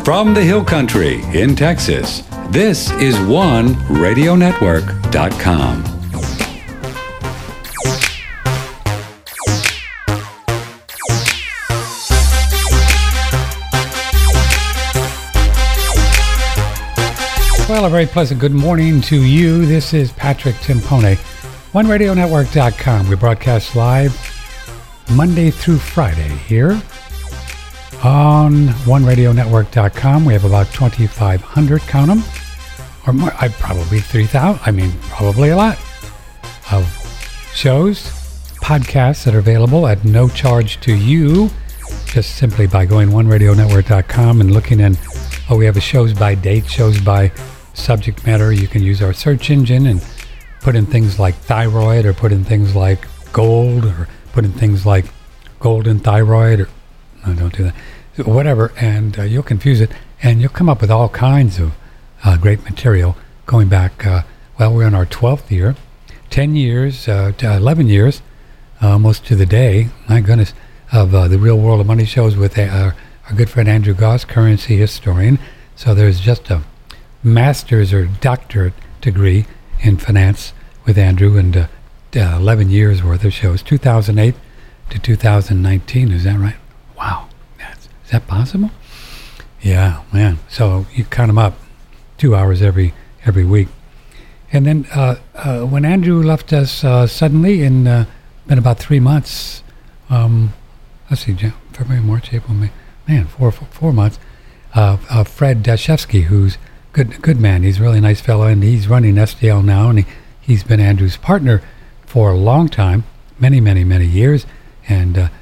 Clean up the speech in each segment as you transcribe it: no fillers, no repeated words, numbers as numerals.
From the Hill Country in Texas, this is OneRadioNetwork.com. Well, a very pleasant good morning to you. This is Patrick Timpone, OneRadioNetwork.com. We broadcast live Monday through Friday here on OneRadioNetwork.com. We have about 2,500, count them, or more, probably 3,000, probably a lot of shows, podcasts that are available at no charge to you, just simply by going OneRadioNetwork.com and looking in. We have a shows by date, shows by subject matter. You can use our search engine and put in things like thyroid, or put in things like gold, or put in things like golden thyroid, or no, don't do that, whatever, and you'll confuse it, and you'll come up with all kinds of great material going back. We're in our 12th year, 10 years, 11 years, almost to the day, my goodness, of the Real World of Money shows with our good friend Andrew Goss, currency historian. So there's just a master's or doctorate degree in finance with Andrew, and 11 years worth of shows, 2008 to 2019. Is that right? Wow. Is that possible? Yeah, man. So you count them up, 2 hours every week. And then when Andrew left us suddenly in been about 3 months, let's see, February, March, April, May, man, 4 months. Fred Dashevsky, who's good man. He's a really nice fellow, and he's running SDL now, and he's been Andrew's partner for a long time, many years. And it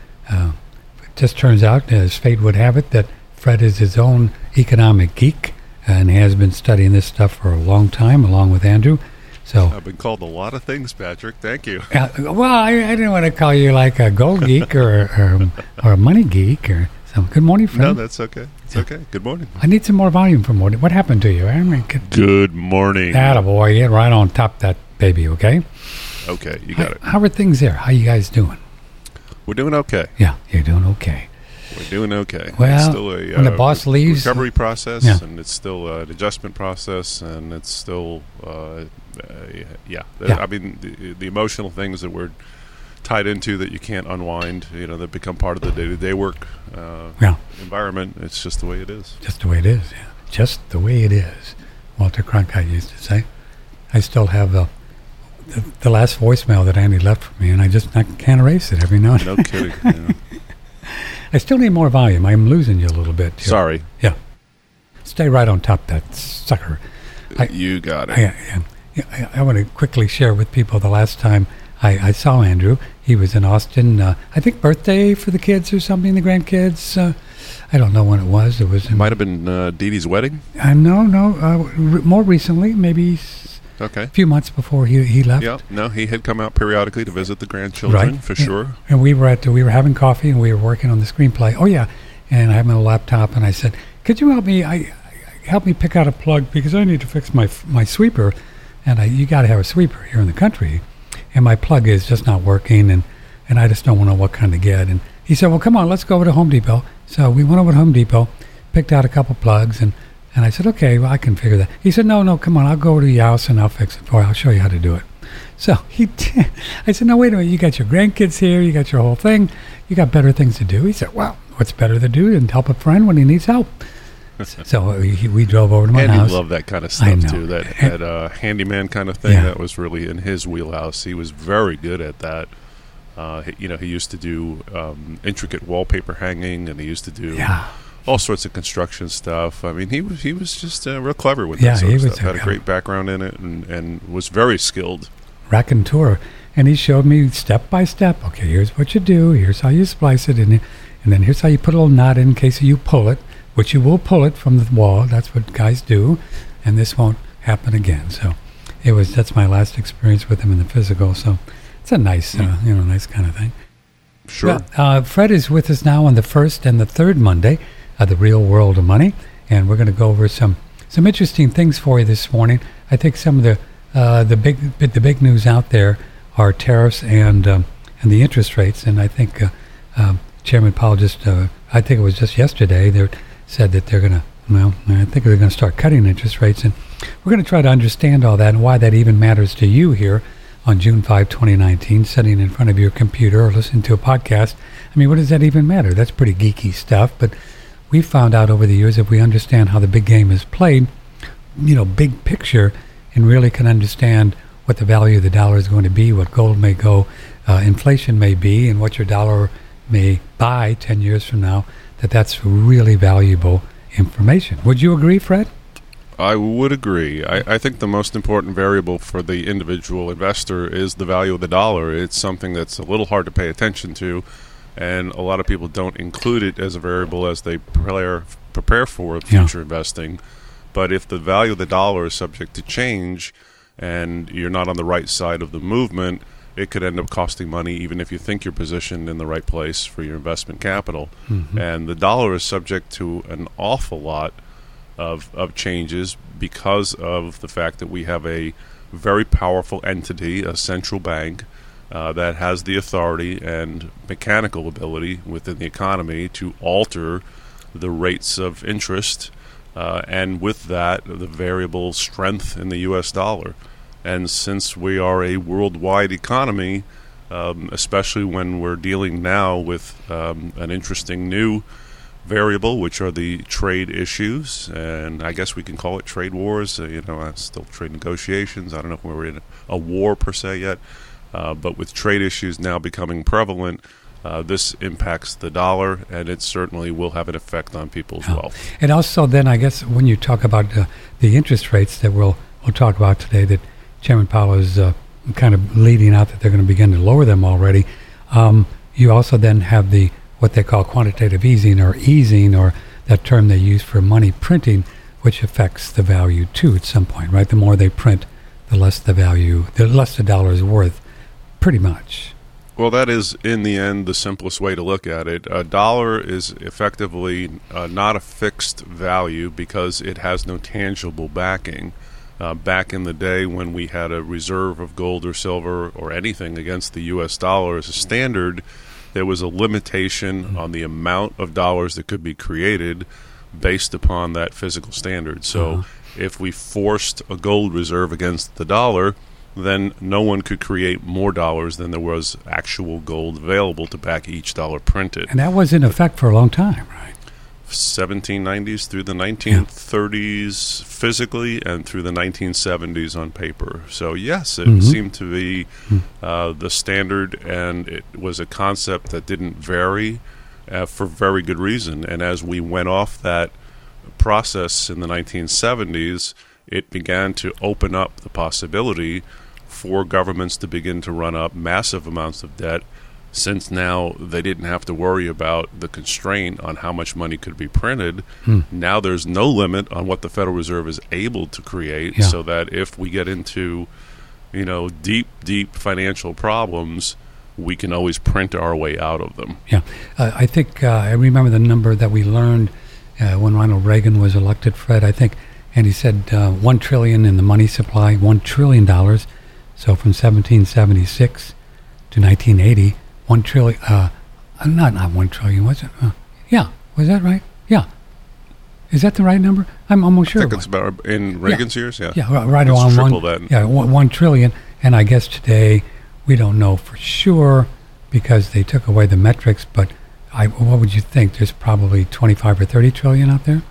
just turns out, as fate would have it, that Fred is his own economic geek and has been studying this stuff for a long time, along with Andrew. So I've been called a lot of things, Patrick. Thank you. I didn't want to call you like a gold geek or a money geek or something. Good morning, Fred. No, that's okay. It's okay. Good morning. I need some more volume for morning. What happened to you? Good morning. Attaboy, get right on top of that baby, okay? Okay, you got it. How are things there? How you guys doing? We're doing okay. Yeah, you're doing okay. We're doing okay. Well, it's still when the boss leaves, recovery process, yeah. And it's still an adjustment process, and it's still, Yeah. I mean, the emotional things that we're tied into that you can't unwind, that become part of the day-to-day work environment. It's just the way it is. Just the way it is, yeah. Just the way it is. Walter Cronkite used to say. I still have the last voicemail that Andy left for me, and I can't erase it every now and then. No kidding. Yeah. I still need more volume. I'm losing you a little bit. Sorry. Yeah. Stay right on top of that sucker. You got it. I want to quickly share with people the last time I saw Andrew. He was in Austin, I think birthday for the kids or something, the grandkids. I don't know when it was. It might have been Dee Dee's wedding? No. More recently, maybe a few months before he left. Yeah, no, he had come out periodically to visit the grandchildren, for sure. And we were having coffee, and we were working on the screenplay. Oh, yeah. And I have my laptop, and I said, could you help me? Help me pick out a plug, because I need to fix my sweeper. And you got to have a sweeper here in the country. And my plug is just not working, and I just don't know what kind to get. And he said, well, come on, let's go over to Home Depot. So we went over to Home Depot, picked out a couple plugs, and I said, okay, well, I can figure that. He said, no, come on, I'll go over to your house and I'll fix it for you. I'll show you how to do it. So he did. I said, no, wait a minute, you got your grandkids here, you got your whole thing, you got better things to do. He said, well, what's better to do than help a friend when he needs help? So we drove over to my house. He loved that kind of stuff too. That handyman kind of thing. Yeah. That was really in his wheelhouse. He was very good at that. He used to do intricate wallpaper hanging, and he used to do all sorts of construction stuff. I mean, he was just real clever with that sort of stuff. Had a great background in it, and was very skilled. Raconteur, and he showed me step by step. Okay, here's what you do. Here's how you splice it, and then here's how you put a little knot in case you pull it. Which you will pull it from the wall. That's what guys do, and this won't happen again. So that's my last experience with him in the physical. So it's a nice, nice kind of thing. Sure. Well, Fred is with us now on the first and the third Monday of the Real World of Money, and we're going to go over some interesting things for you this morning. I think some of the big news out there are tariffs and the interest rates, and I think Chairman Powell I think it was just yesterday, they said that they're going to Well, I think they're going to start cutting interest rates, and we're going to try to understand all that and why that even matters to you here on June 5, 2019, sitting in front of your computer or listening to a podcast. I mean, what does that even matter? That's pretty geeky stuff, but we've found out over the years if we understand how the big game is played, big picture, and really can understand what the value of the dollar is going to be, what gold may go, inflation may be, and what your dollar may buy 10 years from now, that's really valuable information. Would you agree, Fred? I would agree. I think the most important variable for the individual investor is the value of the dollar. It's something that's a little hard to pay attention to, and a lot of people don't include it as a variable as they prepare for future investing. But if the value of the dollar is subject to change and you're not on the right side of the movement, it could end up costing money even if you think you're positioned in the right place for your investment capital. Mm-hmm. And the dollar is subject to an awful lot of changes because of the fact that we have a very powerful entity, a central bank, that has the authority and mechanical ability within the economy to alter the rates of interest, and with that, the variable strength in the U.S. dollar. And since we are a worldwide economy, especially when we're dealing now with an interesting new variable, which are the trade issues, and I guess we can call it trade wars, still trade negotiations. I don't know if we're in a war per se yet, but with trade issues now becoming prevalent, this impacts the dollar, and it certainly will have an effect on people's wealth. And also then, I guess, when you talk about the interest rates that we'll talk about today, that Chairman Powell is kind of leading out that they're going to begin to lower them already, you also then have what they call quantitative easing, or that term they use for money printing, which affects the value too at some point, right? The more they print, the less the value, the less the dollar is worth, pretty much. Well, that is, in the end, the simplest way to look at it. A dollar is effectively not a fixed value because it has no tangible backing. Back in the day when we had a reserve of gold or silver or anything against the U.S. dollar as a standard, there was a limitation on the amount of dollars that could be created based upon that physical standard. So if we forced a gold reserve against the dollar, then no one could create more dollars than there was actual gold available to back each dollar printed. And that was in effect for a long time, right? 1790s through the 1930s physically, and through the 1970s on paper. So yes, it seemed to be the standard, and it was a concept that didn't vary for very good reason. And as we went off that process in the 1970s, it began to open up the possibility for governments to begin to run up massive amounts of debt, since now they didn't have to worry about the constraint on how much money could be printed. Now there's no limit on what the Federal Reserve is able to create, so that if we get into, deep financial problems, we can always print our way out of them. Yeah. I think I remember the number that we learned when Ronald Reagan was elected, Fred, I think, and he said $1 trillion in the money supply, $1 trillion. So from 1776 to 1980, 1 trillion, not 1 trillion, was it? Yeah, was that right? Yeah. Is that the right number? I'm almost sure. I think it's about, in Reagan's years, yeah. Yeah, right around $1 trillion. And I guess today we don't know for sure because they took away the metrics, but what would you think? There's probably 25 or 30 trillion out there?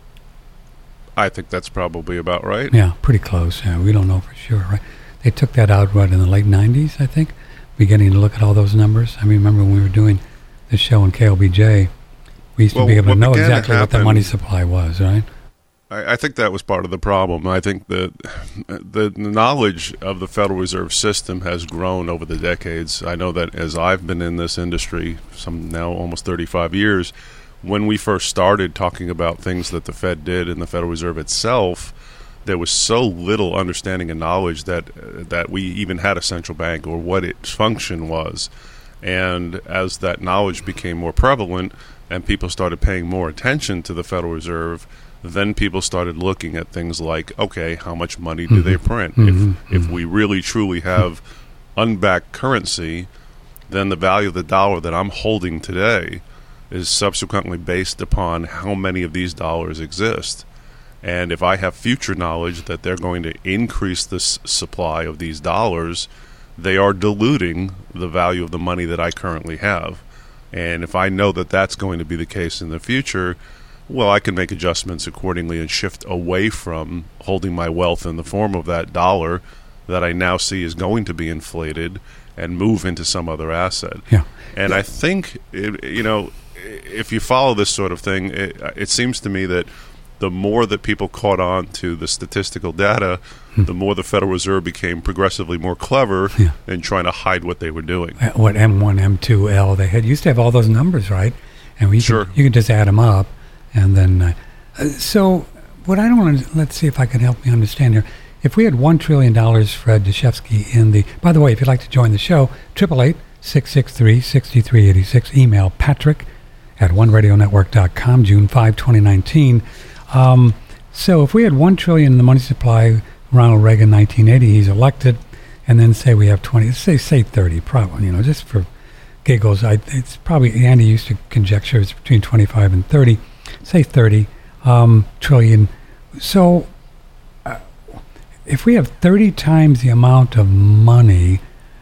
I think that's probably about right. Yeah, pretty close. Yeah, we don't know for sure, right? They took that out, in the late 90s, I think, beginning to look at all those numbers. I remember when we were doing the show on KLBJ, we used to be able to know exactly what the money supply was, right? I think that was part of the problem. I think that the knowledge of the Federal Reserve System has grown over the decades. I know that as I've been in this industry, some now almost 35 years, when we first started talking about things that the Fed did and the Federal Reserve itself, there was so little understanding and knowledge that we even had a central bank or what its function was. And as that knowledge became more prevalent and people started paying more attention to the Federal Reserve, then people started looking at things like, okay, how much money do they print? If we really truly have unbacked currency, then the value of the dollar that I'm holding today is subsequently based upon how many of these dollars exist. And if I have future knowledge that they're going to increase this supply of these dollars, they are diluting the value of the money that I currently have. And if I know that that's going to be the case in the future, well, I can make adjustments accordingly and shift away from holding my wealth in the form of that dollar that I now see is going to be inflated and move into some other asset. Yeah. And I think, if you follow this sort of thing, it seems to me that the more that people caught on to the statistical data, the more the Federal Reserve became progressively more clever in trying to hide what they were doing. What M1, M2, L, they used to have all those numbers, right? And you could just add them up. And then, so what I don't want to, let's see if I can help me understand here. If we had $1 trillion, Fred Deshefsky, by the way, if you'd like to join the show, 888-663-6386, email patrick@oneradionetwork.com, June 5, 2019. So if we had $1 trillion in the money supply, Ronald Reagan, 1980, he's elected, and then say we have 20, say 30, probably, just for giggles. It's probably, Andy used to conjecture it's between 25 and 30, say 30 trillion. So if we have 30 times the amount of money,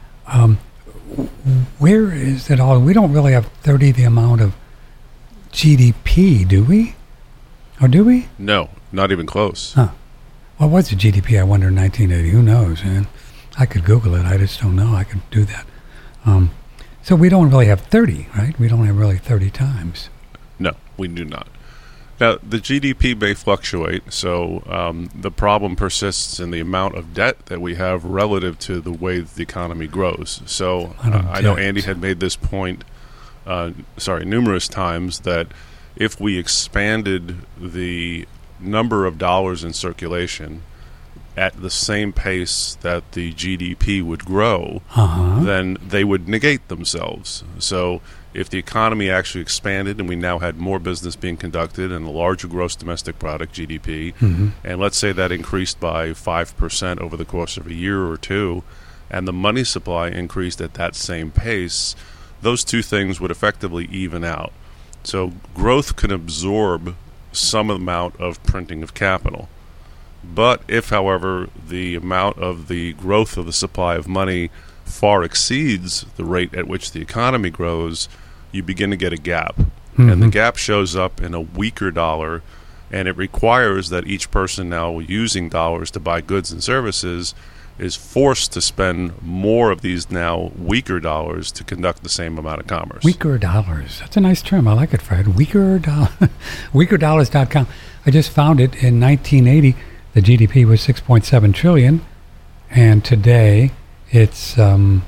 where is it all? We don't really have 30 the amount of GDP, do we? Or do we? No, not even close. Huh. What was the GDP, I wonder, in 1980? Who knows, man? I could Google it. I just don't know. I could do that. So we don't really have 30, right? We don't have really 30 times. No, we do not. Now, the GDP may fluctuate, so the problem persists in the amount of debt that we have relative to the way the economy grows. So I know Andy had made this point, numerous times, that if we expanded the number of dollars in circulation at the same pace that the GDP would grow, then they would negate themselves. So if the economy actually expanded and we now had more business being conducted and a larger gross domestic product, GDP, and let's say that increased by 5% over the course of a year or two, and the money supply increased at that same pace, those two things would effectively even out. So growth can absorb some amount of printing of capital. But if, however, the amount of the growth of the supply of money far exceeds the rate at which the economy grows, you begin to get a gap. And the gap shows up in a weaker dollar, and it requires that each person now using dollars to buy goods and services is forced to spend more of these now weaker dollars to conduct the same amount of commerce. Weaker dollars. That's a nice term. I like it, Fred. Weakerdollars.com. I just found it in 1980. The GDP was 6.7 trillion, and today it's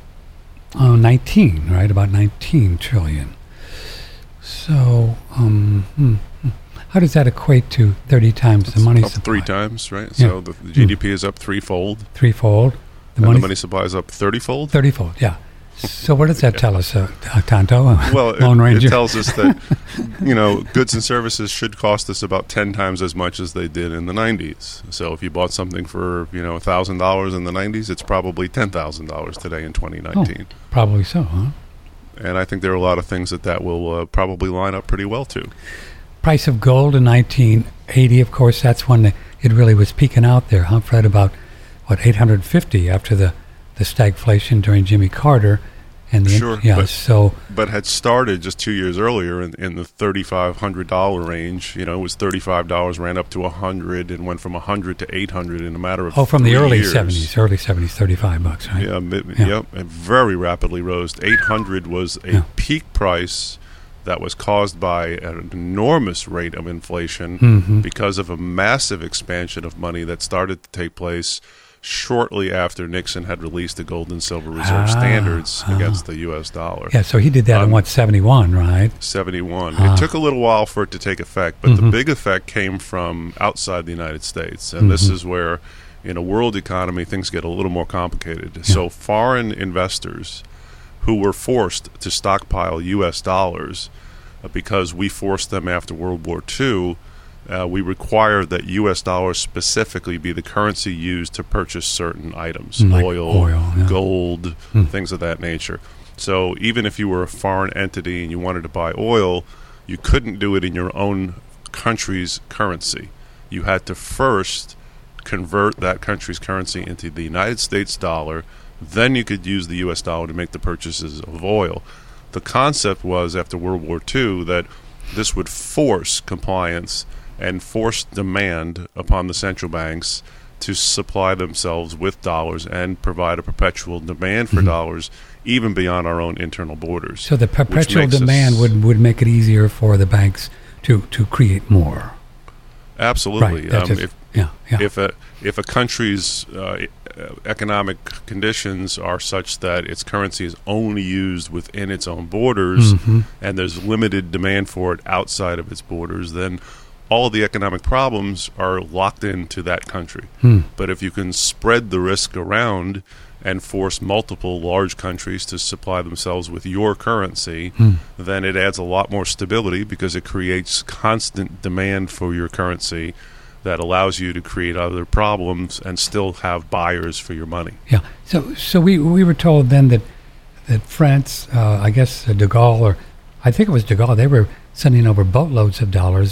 19, right? About 19 trillion. So, how does that equate to 30 times the money supply? 3 times, right? Yeah. So the GDP is up threefold. Threefold. The money supply is up 30-fold? 30-fold, yeah. So what does that tell us, Tonto? Well, Lone Ranger? It tells us that, goods and services should cost us about 10 times as much as they did in the 90s. So if you bought something for, $1,000 in the 90s, it's probably $10,000 today in 2019. Oh, probably so, huh? And I think there are a lot of things that will probably line up pretty well, too. Price of gold in 1980, of course, that's when it really was peaking out there, huh, Fred? About, $850 after the stagflation during Jimmy Carter, and but had started just 2 years earlier in the $3,500 range. It was $35, ran up to $100, and went from $100 to $800 in a matter of from the early years. $70s, $35, right? Yep, it very rapidly rose. $800 was a peak price that was caused by an enormous rate of inflation because of a massive expansion of money that started to take place shortly after Nixon had released the gold and silver reserve standards against the U.S. dollar. Yeah, so he did that in 71, right? 71. It took a little while for it to take effect, but the big effect came from outside the United States. And this is where, in a world economy, things get a little more complicated. Yeah. So foreign investors who were forced to stockpile U.S. dollars because we forced them after World War II, we required that U.S. dollars specifically be the currency used to purchase certain items, like oil, gold, things of that nature. So even if you were a foreign entity and you wanted to buy oil, you couldn't do it in your own country's currency. You had to first convert that country's currency into the United States dollar. Then you could use the U.S. dollar to make the purchases of oil. The concept was, after World War II, that this would force compliance and force demand upon the central banks to supply themselves with dollars and provide a perpetual demand for dollars, even beyond our own internal borders. So the perpetual demand would make it easier for the banks to create more. Absolutely. Right. If a country's economic conditions are such that its currency is only used within its own borders, and there's limited demand for it outside of its borders, then all the economic problems are locked into that country. But if you can spread the risk around and force multiple large countries to supply themselves with your currency, then it adds a lot more stability, because it creates constant demand for your currency that allows you to create other problems and still have buyers for your money. Yeah. So we were told then that France, I guess de Gaulle, or I think it was de Gaulle, they were sending over boatloads of dollars,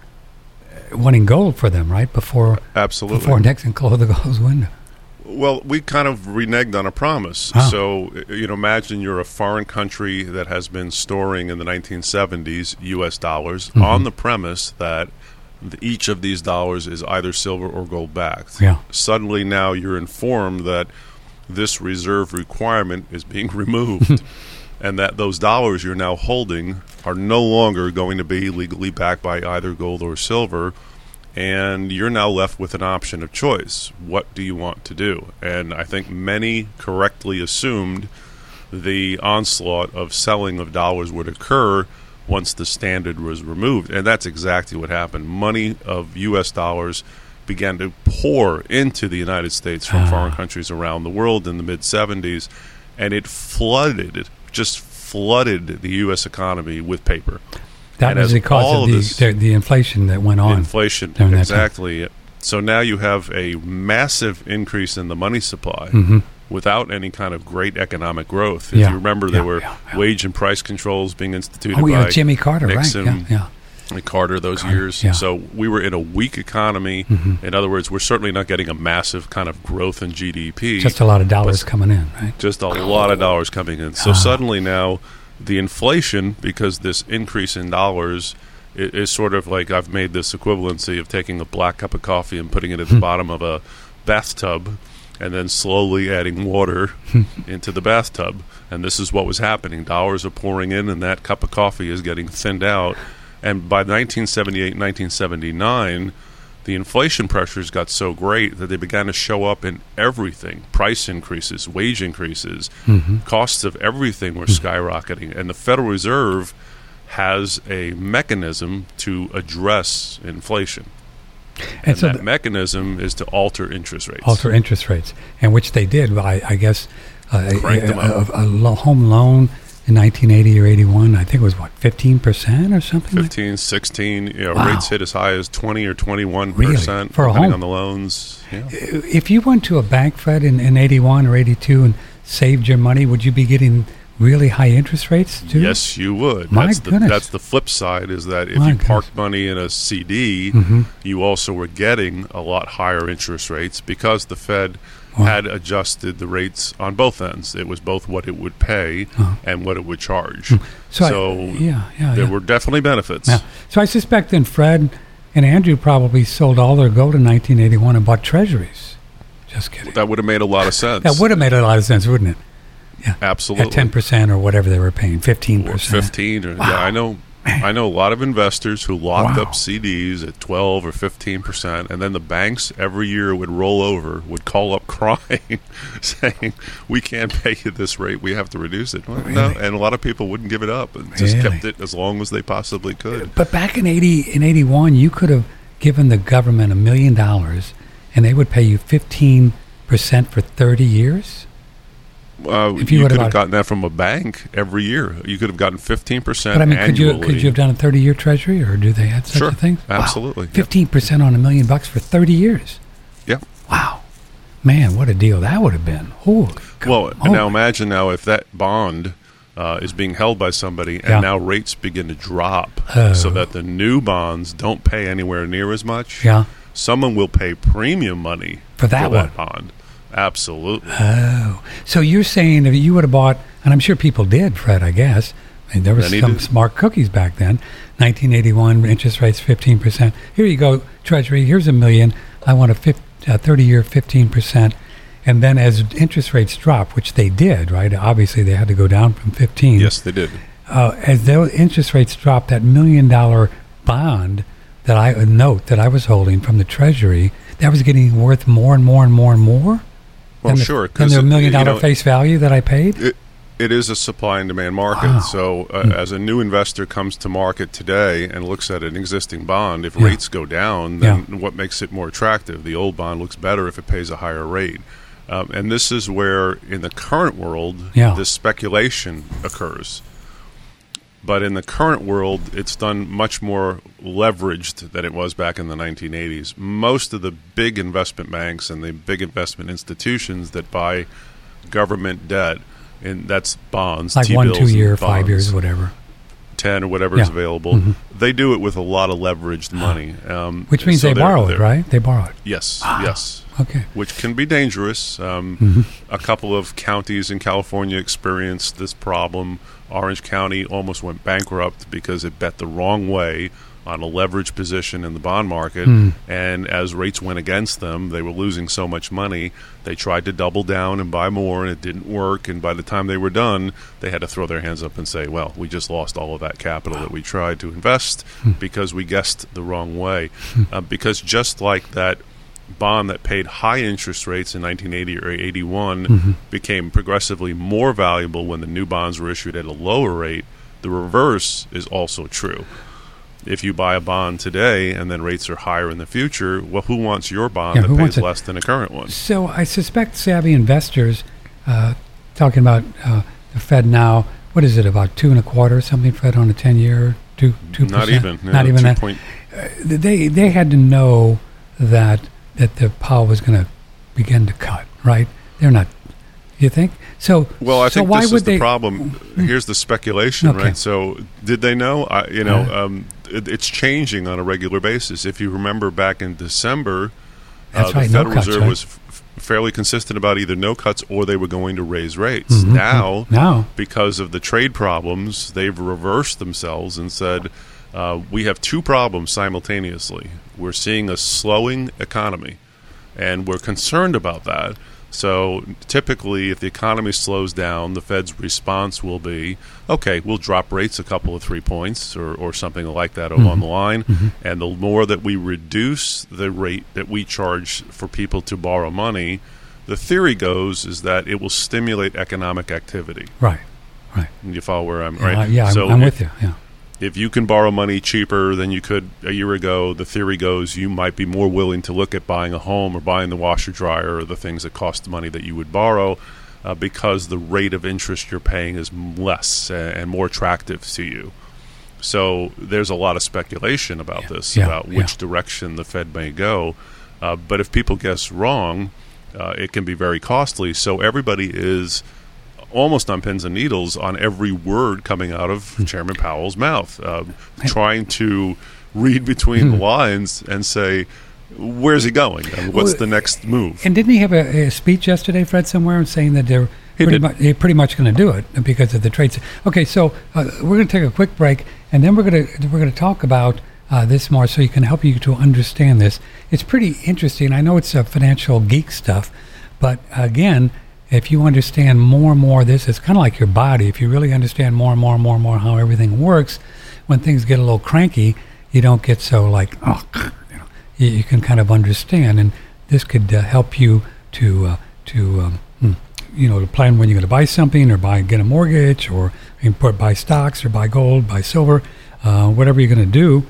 wanting gold for them, right? Before Nixon closed the Gaulle's window. Well, we kind of reneged on a promise. Oh. So, imagine you're a foreign country that has been storing in the 1970s U.S. dollars on the premise that each of these dollars is either silver or gold backed. Yeah. Suddenly now you're informed that this reserve requirement is being removed and that those dollars you're now holding are no longer going to be legally backed by either gold or silver, and you're now left with an option of choice. What do you want to do? And I think many correctly assumed the onslaught of selling of dollars would occur once the standard was removed, and that's exactly what happened. Money of U.S. dollars began to pour into the United States from foreign countries around the world in the mid-'70s, and it just flooded the U.S. economy with paper. That was because of the inflation that went on. Inflation, exactly. So now you have a massive increase in the money supply without any kind of great economic growth. If you remember, there were wage and price controls being instituted by Jimmy Carter, Nixon, right? And Carter years. Yeah. So we were in a weak economy. In other words, we're certainly not getting a massive kind of growth in GDP. Just a lot of dollars coming in, right? Just a lot of dollars coming in. So suddenly now the inflation, because this increase in dollars is sort of like, I've made this equivalency of taking a black cup of coffee and putting it at the bottom of a bathtub and then slowly adding water into the bathtub. And this is what was happening. Dollars are pouring in, and that cup of coffee is getting thinned out. And by 1978, 1979, the inflation pressures got so great that they began to show up in everything. Price increases, wage increases, costs of everything were skyrocketing. And the Federal Reserve has a mechanism to address inflation. And so that mechanism is to alter interest rates. And which they did. I guess cranked them up. A home loan in 1980 or 81, I think it was, 15% or something? 15, 16. Rates hit as high as 20 or 21%, really? For a depending home? on the loans. Yeah. If you went to a bank, Fred, in 81 or 82 and saved your money, would you be getting really high interest rates too? Yes, you would. My goodness. That's the flip side, is that if you parked money in a CD, you also were getting a lot higher interest rates because the Fed had adjusted the rates on both ends. It was both what it would pay and what it would charge. So there were definitely benefits. Yeah. So I suspect then Fred and Andrew probably sold all their gold in 1981 and bought treasuries. Just kidding. That would have made a lot of sense. That would have made a lot of sense, wouldn't it? Yeah, absolutely. At 10% or whatever they were paying, 15%. Or 15. I know a lot of investors who locked up CDs at 12 or 15%, and then the banks every year would roll over, would call up crying, saying, "We can't pay you this rate. We have to reduce it." Well, really? No, and a lot of people wouldn't give it up and just kept it as long as they possibly could. But back in 81, you could have given the government $1 million, and they would pay you 15% for 30 years. If you could have gotten that from a bank every year. You could have gotten 15% But I mean, annually. could you have done a 30-year treasury, or do they have such a thing? Absolutely. 15% on $1 million for 30 years. Yeah. Wow. Man, what a deal that would have been. Holy Well, now imagine if that bond is being held by somebody, and now rates begin to drop so that the new bonds don't pay anywhere near as much. Yeah. Someone will pay premium money for that bond. Absolutely. Oh. So you're saying if you would have bought, and I'm sure people did, Fred, I guess. I mean, there was some smart cookies back then. 1981, interest rates 15%. Here you go, Treasury, here's $1 million. I want a 30-year 15%. And then as interest rates drop, which they did, right? Obviously, they had to go down from 15. Yes, they did. As those interest rates dropped, that $1 million bond that I was holding from the Treasury, that was getting worth more and more and more and more. Well, sure. Than the $1 million face value that I paid. It is a supply and demand market. Wow. So as a new investor comes to market today and looks at an existing bond, if rates go down, then what makes it more attractive? The old bond looks better if it pays a higher rate. And this is where, in the current world, this speculation occurs. But in the current world, it's done much more leveraged than it was back in the 1980s. Most of the big investment banks and the big investment institutions that buy government debt, and that's bonds, like T-bills, 1, 2 year, 5 years, whatever, 10 or whatever is available. Mm-hmm. They do it with a lot of leveraged money, which means they borrow it, right? They borrow it. Yes, yes. Okay. Which can be dangerous. A couple of counties in California experienced this problem. Orange County almost went bankrupt because it bet the wrong way on a leveraged position in the bond market, and as rates went against them, they were losing so much money. They tried to double down and buy more, and it didn't work, and by the time they were done, they had to throw their hands up and say, well, we just lost all of that capital that we tried to invest because we guessed the wrong way. Because just like that bond that paid high interest rates in 1980 or 81 became progressively more valuable when the new bonds were issued at a lower rate, the reverse is also true. If you buy a bond today and then rates are higher in the future, well, who wants your bond that pays less than a current one? So I suspect savvy investors, talking about the Fed now, what is it, about 2.25 something, Fed on a 10-year, 2%? Not even. Not even that. They had to know that the Powell was going to begin to cut, right? They're not. You think so? Well, I think this is the problem. Here's the speculation, right? So, did they know? It's changing on a regular basis. If you remember back in December, the Federal Reserve was fairly consistent about either no cuts or they were going to raise rates. Now, because of the trade problems, they've reversed themselves and said, we have two problems simultaneously. We're seeing a slowing economy, and we're concerned about that. So typically, if the economy slows down, the Fed's response will be, okay, we'll drop rates a couple of 3 points or something like that along the line. And the more that we reduce the rate that we charge for people to borrow money, the theory goes is that it will stimulate economic activity. Right. You follow where I'm right? So I'm with you. Yeah. If you can borrow money cheaper than you could a year ago, the theory goes you might be more willing to look at buying a home or buying the washer dryer or the things that cost the money that you would borrow because the rate of interest you're paying is less and more attractive to you. So there's a lot of speculation about this, about which direction the Fed may go. But if people guess wrong, it can be very costly. So everybody is almost on pins and needles on every word coming out of Chairman Powell's mouth, trying to read between the lines and say, where's he going? And what's the next move? And didn't he have a speech yesterday, Fred, somewhere saying that they're pretty much going to do it because of the trades? Okay, so we're going to take a quick break, and then we're going to talk about this more so you can help you to understand this. It's pretty interesting. I know it's financial geek stuff, but again, if you understand more and more of this, it's kind of like your body. If you really understand more and more and more and more how everything works, when things get a little cranky, you don't get so like, you can kind of understand. And this could help you to plan when you're going to buy something or get a mortgage or buy stocks or buy gold, buy silver, whatever you're going to do.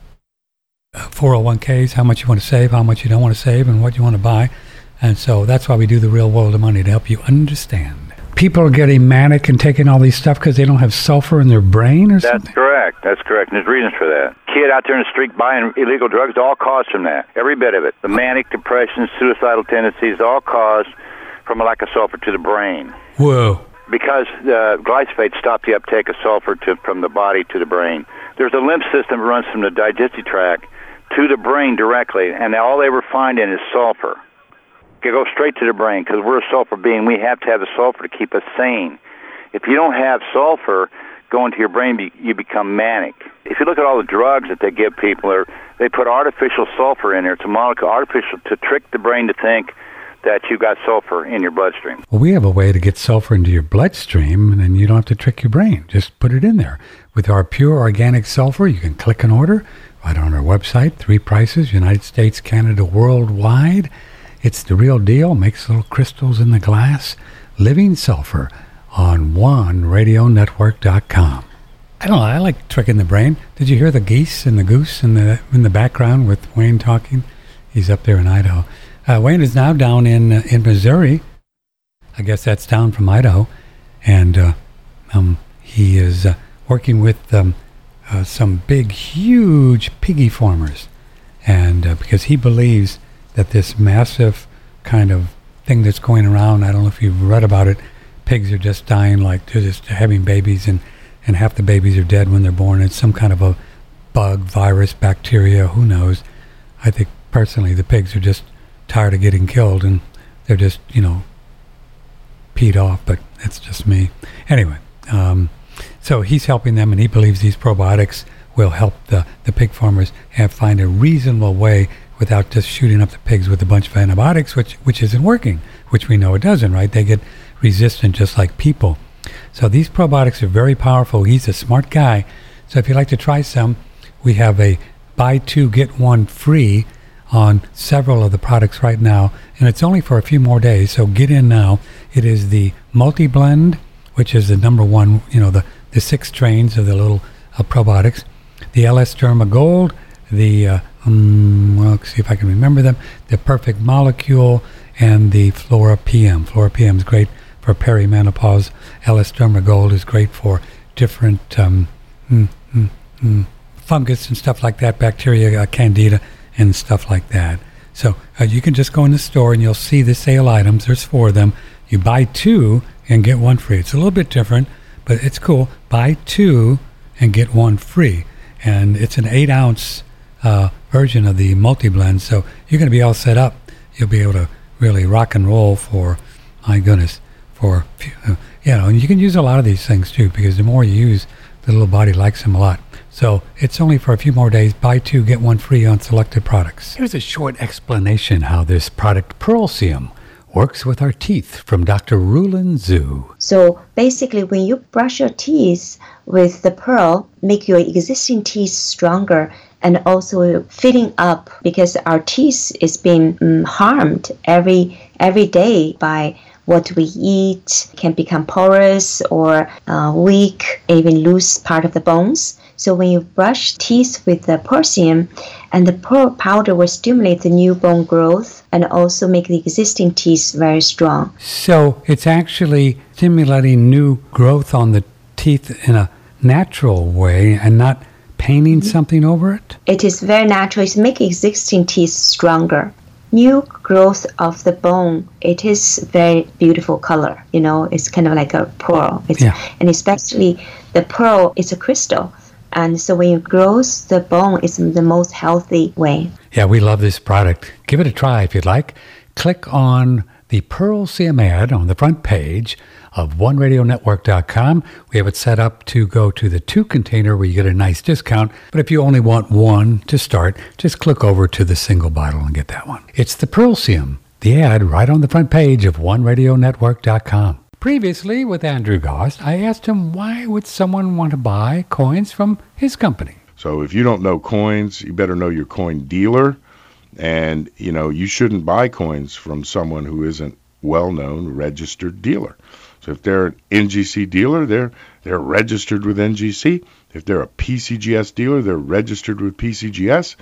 401ks, how much you want to save, how much you don't want to save, and what you want to buy. And so that's why we do the Real World of Money, to help you understand. People are getting manic and taking all these stuff because they don't have sulfur in their brain or something? That's correct. And there's reasons for that. Kid out there in the street buying illegal drugs, all caused from that. Every bit of it. The manic, depression, suicidal tendencies, all caused from a lack of sulfur to the brain. Whoa. because glyphosate stopped the uptake of sulfur from the body to the brain. There's a lymph system that runs from the digestive tract to the brain directly, and all they were finding is sulfur. It go straight to the brain because we're a sulfur being. We have to have the sulfur to keep us sane. If you don't have sulfur going to your brain, you become manic. If you look at all the drugs that they give people, they put artificial sulfur in there. It's a molecule, artificial, to trick the brain to think that you got sulfur in your bloodstream. Well, we have a way to get sulfur into your bloodstream, and then you don't have to trick your brain. Just put it in there. With our pure organic sulfur, you can click an order right on our website. 3 prices, United States, Canada, worldwide. It's the real deal. Makes little crystals in the glass. Living sulfur on OneRadioNetwork.com. I don't know. I like tricking the brain. Did you hear the geese and the goose in the background with Wayne talking? He's up there in Idaho. Wayne is now down in Missouri. I guess that's down from Idaho. And he is working with some big, huge piggy farmers. And because he believes that this massive kind of thing that's going around, I don't know if you've read about it, pigs are just dying, like they're just having babies, and half the babies are dead when they're born. It's some kind of a bug, virus, bacteria, who knows. I think personally the pigs are just tired of getting killed, and they're just, peed off, but that's just me. Anyway, so he's helping them, and he believes these probiotics will help the pig farmers find a reasonable way without just shooting up the pigs with a bunch of antibiotics, which isn't working, which we know it doesn't, right? They get resistant just like people. So these probiotics are very powerful. He's a smart guy. So if you'd like to try some, we have a buy 2, get 1 free on several of the products right now, and it's only for a few more days, so get in now. It is the Multi-Blend, which is the number one, the 6 strains of the little probiotics, the LS Derma Gold, the, let's see if I can remember them, the Perfect Molecule, and the Flora PM. Flora PM is great for perimenopause. LS Derma Gold is great for different fungus and stuff like that, bacteria, candida, and stuff like that. So you can just go in the store and you'll see the sale items. There's 4 of them. You buy 2 and get 1 free. It's a little bit different, but it's cool. Buy 2 and get 1 free. And it's an 8-ounce version of the Multi-Blend, so you're going to be all set up. You'll be able to really rock and roll for, my goodness, and you can use a lot of these things too, because the more you use, the little body likes them a lot. So it's only for a few more days. Buy 2, get 1 free on selected products. Here's a short explanation how this product, Pearlsium, works with our teeth from Dr. Rulin Zhu. So basically, when you brush your teeth with the pearl, make your existing teeth stronger and also filling up, because our teeth is being harmed every day by what we eat, can become porous or weak, even lose part of the bones. So when you brush teeth with the Pearlsium, and the pearl powder will stimulate the new bone growth and also make the existing teeth very strong. So it's actually stimulating new growth on the teeth in a natural way and not painting something over it? It is very natural. It's making existing teeth stronger. New growth of the bone, it is very beautiful color. It's kind of like a pearl. And especially the pearl is a crystal. And so when it grows, the bone is the most healthy way. Yeah, we love this product. Give it a try if you'd like. Click on the Pearlsium ad on the front page of OneRadioNetwork.com. We have it set up to go to the 2 container where you get a nice discount. But if you only want 1 to start, just click over to the single bottle and get that one. It's the Pearlsium, the ad right on the front page of OneRadioNetwork.com. Previously, with Andrew Goss, I asked him why would someone want to buy coins from his company. So if you don't know coins, you better know your coin dealer. And, you shouldn't buy coins from someone who isn't well-known registered dealer. So if they're an NGC dealer, they're registered with NGC. If they're a PCGS dealer, they're registered with PCGS.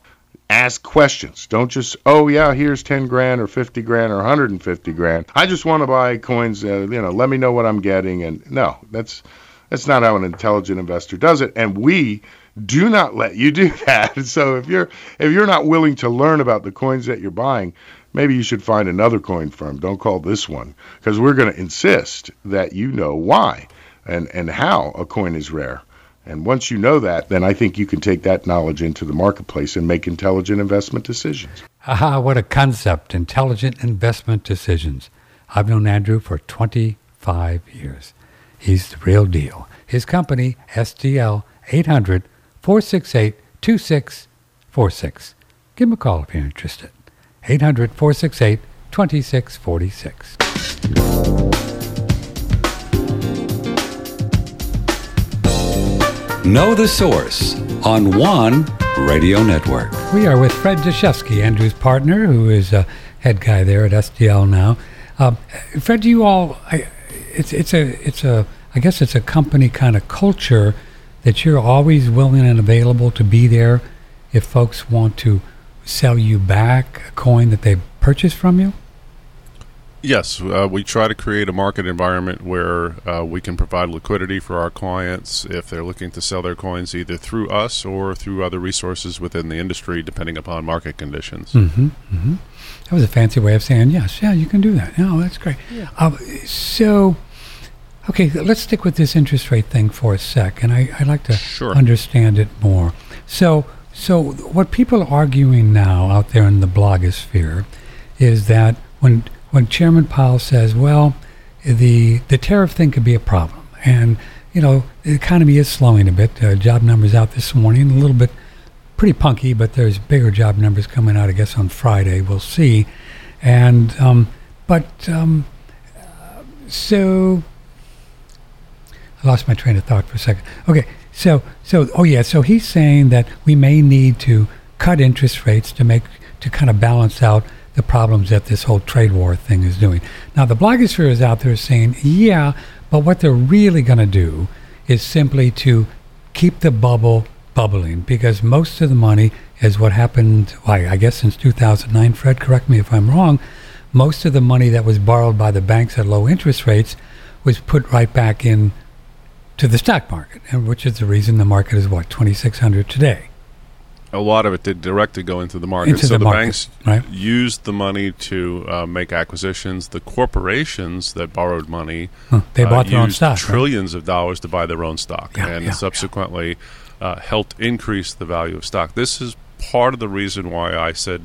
Ask questions. Don't just, here's 10 grand or 50 grand or 150 grand. I just want to buy coins, let me know what I'm getting. And no, that's not how an intelligent investor does it. And we do not let you do that. So if you're not willing to learn about the coins that you're buying, maybe you should find another coin firm. Don't call this one, because we're going to insist that you know why and how a coin is rare. And once you know that, then I think you can take that knowledge into the marketplace and make intelligent investment decisions. Aha, what a concept, intelligent investment decisions. I've known Andrew for 25 years. He's the real deal. His company, SDL 800-468-2646. Give him a call if you're interested. 800-468-2646. Know the Source on One Radio Network. We are with Fred Deshefsky, Andrew's partner, who is a head guy there at SDL now. Fred, do you all? I guess it's a company kind of culture that you're always willing and available to be there if folks want to sell you back a coin that they purchased from you. Yes, we try to create a market environment where we can provide liquidity for our clients if they're looking to sell their coins either through us or through other resources within the industry, depending upon market conditions. Mm-hmm, mm-hmm. That was a fancy way of saying, yes, yeah, you can do that. No, that's great. Yeah. Okay, let's stick with this interest rate thing for a sec, and I'd like to understand it more. So what people are arguing now out there in the blogosphere is that when Chairman Powell says, well, the tariff thing could be a problem, and the economy is slowing a bit. Job numbers out this morning, a little bit pretty punky, but there's bigger job numbers coming out, I guess, on Friday. We'll see. And so I lost my train of thought for a second. Okay, so he's saying that we may need to cut interest rates to kind of balance out the problems that this whole trade war thing is doing. Now, the blogosphere is out there saying, yeah, but what they're really going to do is simply to keep the bubble bubbling, because most of the money is what happened, I guess since 2009, Fred, correct me if I'm wrong, most of the money that was borrowed by the banks at low interest rates was put right back in to the stock market, and which is the reason the market is, $2,600 today. A lot of it did directly go into the market. So the banks used the money to make acquisitions. The corporations that borrowed money, they bought their own stock, trillions of dollars to buy their own stock, and subsequently helped increase the value of stock. This is part of the reason why I said,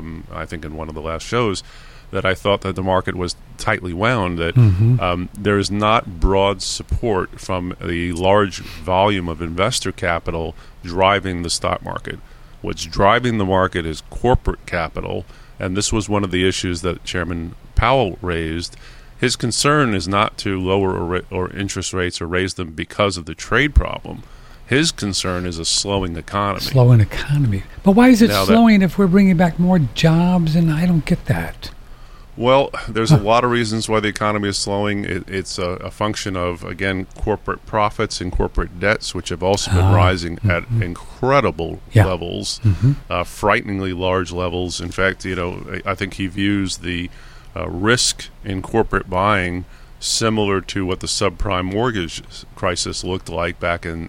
I think in one of the last shows, that I thought that the market was tightly wound, that there is not broad support from the large volume of investor capital driving the stock market. What's driving the market is corporate capital, and this was one of the issues that Chairman Powell raised. His concern is not to lower or interest rates or raise them because of the trade problem. His concern is a slowing economy. Slowing economy. But why is it slowing if we're bringing back more jobs? And I don't get that. Well, there's a lot of reasons why the economy is slowing. It's a function of, again, corporate profits and corporate debts, which have also been rising at incredible levels, frighteningly large levels. In fact, I think he views the risk in corporate buying similar to what the subprime mortgage crisis looked like back in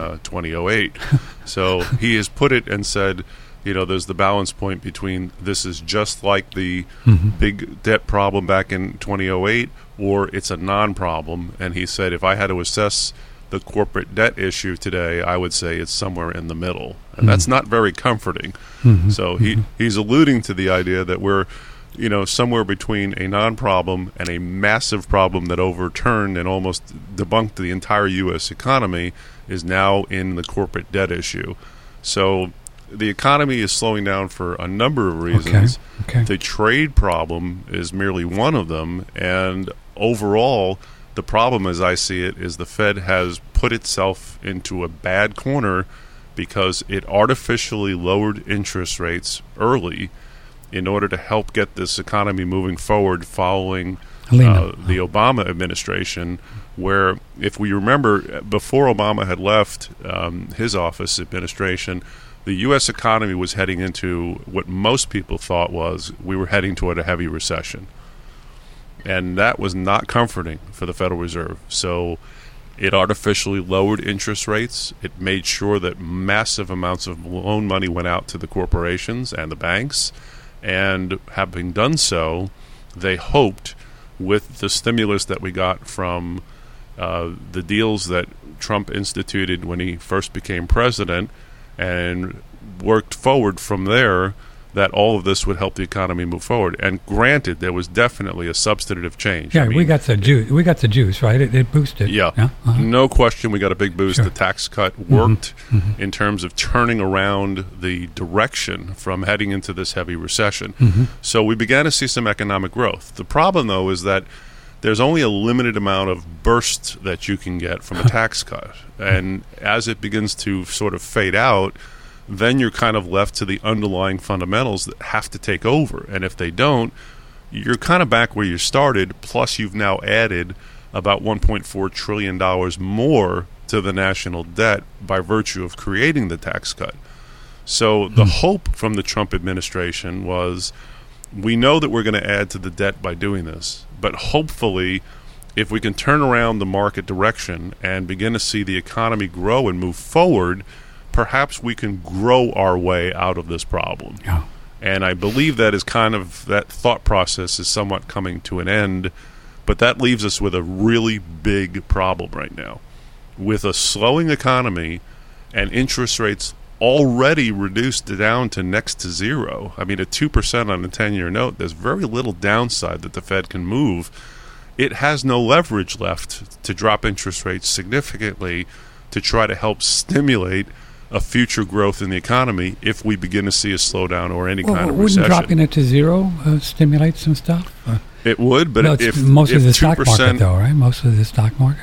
2008. So he has put it and said, there's the balance point between this is just like the big debt problem back in 2008, or it's a non-problem. And he said, if I had to assess the corporate debt issue today, I would say it's somewhere in the middle. And that's not very comforting. So he's alluding to the idea that we're, somewhere between a non-problem and a massive problem that overturned and almost debunked the entire U.S. economy is now in the corporate debt issue. So the economy is slowing down for a number of reasons. The trade problem is merely one of them, and overall, the problem as I see it is the Fed has put itself into a bad corner because it artificially lowered interest rates early in order to help get this economy moving forward following the Obama administration, where, if we remember, before Obama had left his office administration, the U.S. economy was heading into what most people thought was we were heading toward a heavy recession. And that was not comforting for the Federal Reserve. So it artificially lowered interest rates. It made sure that massive amounts of loan money went out to the corporations and the banks. And having done so, they hoped with the stimulus that we got from the deals that Trump instituted when he first became president and worked forward from there, that all of this would help the economy move forward. And granted, there was definitely a substantive change. Yeah, I mean, we got the juice, right? It boosted. Yeah, no question. We got a big boost. Sure. The tax cut worked in terms of turning around the direction from heading into this heavy recession. So we began to see some economic growth. The problem, though, is that there's only a limited amount of burst that you can get from a tax cut. And as it begins to sort of fade out, then you're kind of left to the underlying fundamentals that have to take over. And if they don't, you're kind of back where you started, plus you've now added about $1.4 trillion more to the national debt by virtue of creating the tax cut. So the hope from the Trump administration was, we know that we're going to add to the debt by doing this, but hopefully if we can turn around the market direction and begin to see the economy grow and move forward, perhaps we can grow our way out of this problem. Yeah. And I believe that is kind of, that thought process is somewhat coming to an end, but that leaves us with a really big problem right now. With a slowing economy and interest rates already reduced down to next to zero, I mean, at 2% on a 10-year note, there's very little downside that the Fed can move. It has no leverage left to drop interest rates significantly to try to help stimulate a future growth in the economy if we begin to see a slowdown or any kind of recession. Wouldn't dropping it to zero stimulate some stuff? It would, but if most of the 2%, stock market, though, right? Most of the stock market.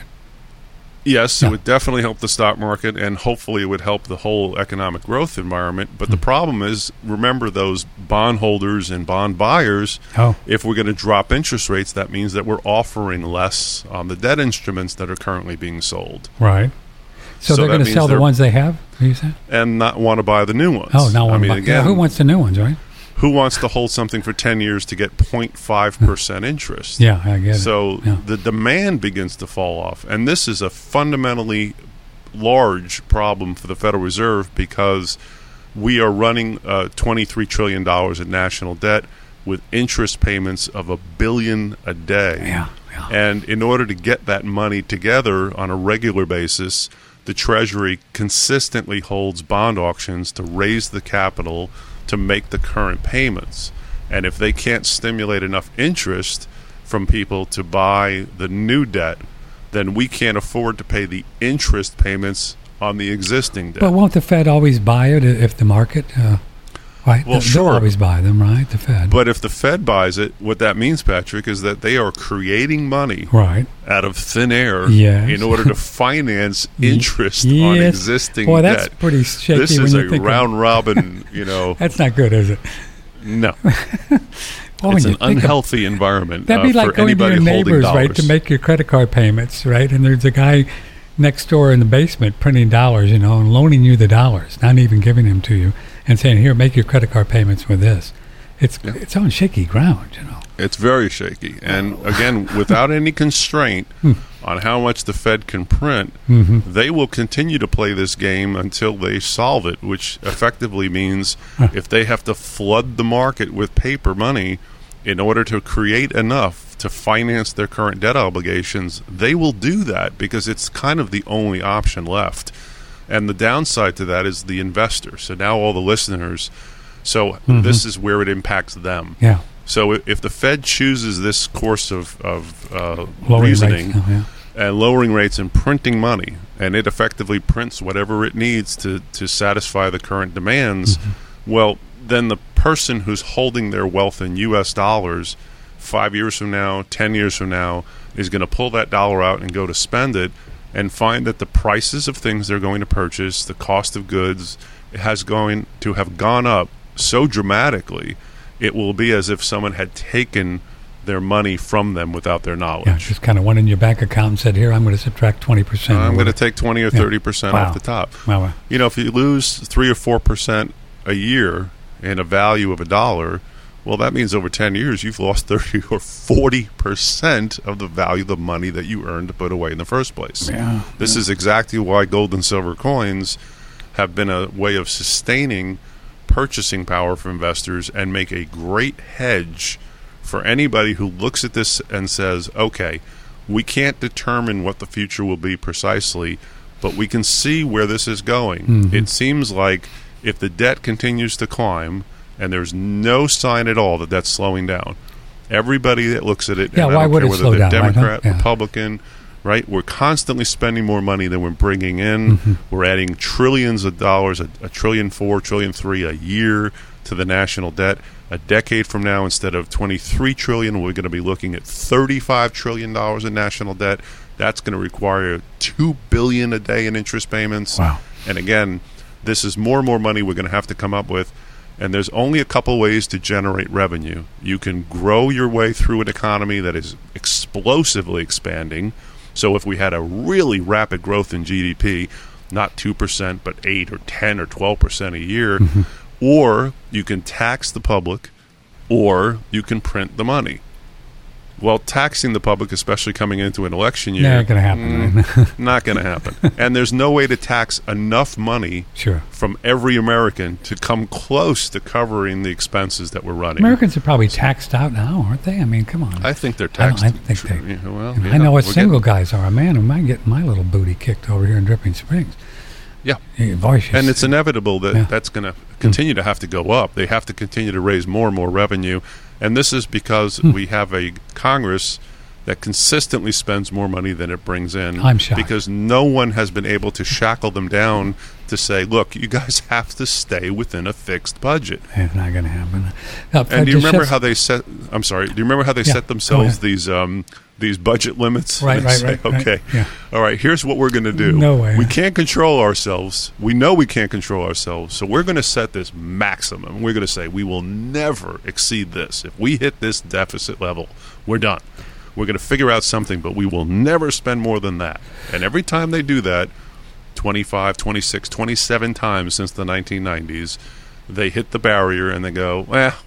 Yes, it would definitely help the stock market, and hopefully it would help the whole economic growth environment. But the problem is, remember those bondholders and bond buyers. If we're going to drop interest rates, that means that we're offering less on the debt instruments that are currently being sold. Right. So they're going to sell the ones they have, you said? And not want to buy the new ones. Oh, not want to buy. Again, who wants the new ones, right? Who wants to hold something for 10 years to get 0.5% interest? Yeah, I get it. So the demand begins to fall off. And this is a fundamentally large problem for the Federal Reserve because we are running $23 trillion in national debt with interest payments of $1 billion a day. Yeah. And in order to get that money together on a regular basis, the Treasury consistently holds bond auctions to raise the capital to make the current payments. And if they can't stimulate enough interest from people to buy the new debt, then we can't afford to pay the interest payments on the existing debt. But won't the Fed always buy it if the market... Right. Well, sure. They'll always buy them, right? The Fed. But if the Fed buys it, what that means, Patrick, is that they are creating money out of thin air in order to finance interest on existing debt. That's pretty shaky. This is a round robin, That's not good, is it? No. It's an unhealthy environment. That'd be like going to your neighbors, right, to make your credit card payments, right? And there's a guy next door in the basement printing dollars, and loaning you the dollars, not even giving them to you. And saying, here, make your credit card payments with this. It's on shaky ground, It's very shaky. And, again, without any constraint on how much the Fed can print, they will continue to play this game until they solve it, which effectively means if they have to flood the market with paper money in order to create enough to finance their current debt obligations, they will do that because it's kind of the only option left. And the downside to that is the investor. So now all the listeners, this is where it impacts them. Yeah. So if the Fed chooses this course of reasoning and lowering rates and printing money, and it effectively prints whatever it needs to satisfy the current demands, well, then the person who's holding their wealth in U.S. dollars 5 years from now, 10 years from now, is going to pull that dollar out and go to spend it, and find that the prices of things they're going to purchase, the cost of goods, has going to have gone up so dramatically, it will be as if someone had taken their money from them without their knowledge. Yeah, just kind of went in your bank account and said, here, I'm going to subtract 20%. I'm going to take 20 or 30% off the top. Wow. If you lose 3 or 4% a year in a value of $1, well, that means over 10 years, you've lost 30 or 40% of the value of the money that you earned to put away in the first place. This is exactly why gold and silver coins have been a way of sustaining purchasing power for investors and make a great hedge for anybody who looks at this and says, okay, we can't determine what the future will be precisely, but we can see where this is going. Mm-hmm. It seems like if the debt continues to climb, and there's no sign at all that that's slowing down, everybody that looks at it, and I don't care whether they're Democrat, Republican, right? We're constantly spending more money than we're bringing in. Mm-hmm. We're adding trillions of dollars, $1.4 trillion, $1.3 trillion a year to the national debt. A decade from now, instead of $23 trillion, we're going to be looking at $35 trillion in national debt. That's going to require $2 billion a day in interest payments. Wow. And again, this is more and more money we're going to have to come up with. And there's only a couple ways to generate revenue. You can grow your way through an economy that is explosively expanding. So if we had a really rapid growth in GDP, not 2%, but 8 or 10 or 12% a year, mm-hmm. or you can tax the public, or you can print the money. Well, taxing the public, especially coming into an election year, not going to happen. Not going to happen. And there's no way to tax enough money from every American to come close to covering the expenses that we're running. Americans are probably taxed out now, aren't they? I mean, come on. I think they're taxed. I think they. I know what single guys are. A man who might get my little booty kicked over here in Dripping Springs. Yeah. Voices. And it's inevitable that that's going to continue to have to go up. They have to continue to raise more and more revenue. And this is because we have a Congress that consistently spends more money than it brings in. I'm shocked. Because no one has been able to shackle them down to say, look, you guys have to stay within a fixed budget. It's not going to happen. And do you remember how they set? I'm sorry. Do you remember how they set themselves these budget limits? Right. Okay. Yeah. All right. Here's what we're going to do. No way. We can't control ourselves. We know we can't control ourselves. So we're going to set this maximum. We're going to say we will never exceed this. If we hit this deficit level, we're done. We're going to figure out something, but we will never spend more than that. And every time they do that, 25, 26, 27 times since the 1990s, they hit the barrier and they go,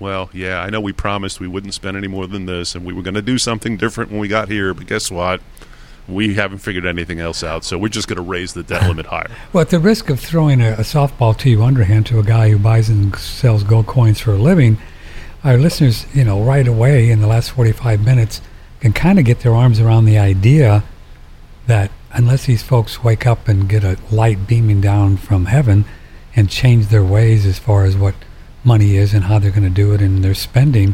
I know we promised we wouldn't spend any more than this, and we were going to do something different when we got here, but guess what? We haven't figured anything else out, so we're just going to raise the debt limit higher. Well, at the risk of throwing a softball to you underhand to a guy who buys and sells gold coins for a living, our listeners, right away in the last 45 minutes can kind of get their arms around the idea that unless these folks wake up and get a light beaming down from heaven and change their ways as far as what money is and how they're going to do it in their spending,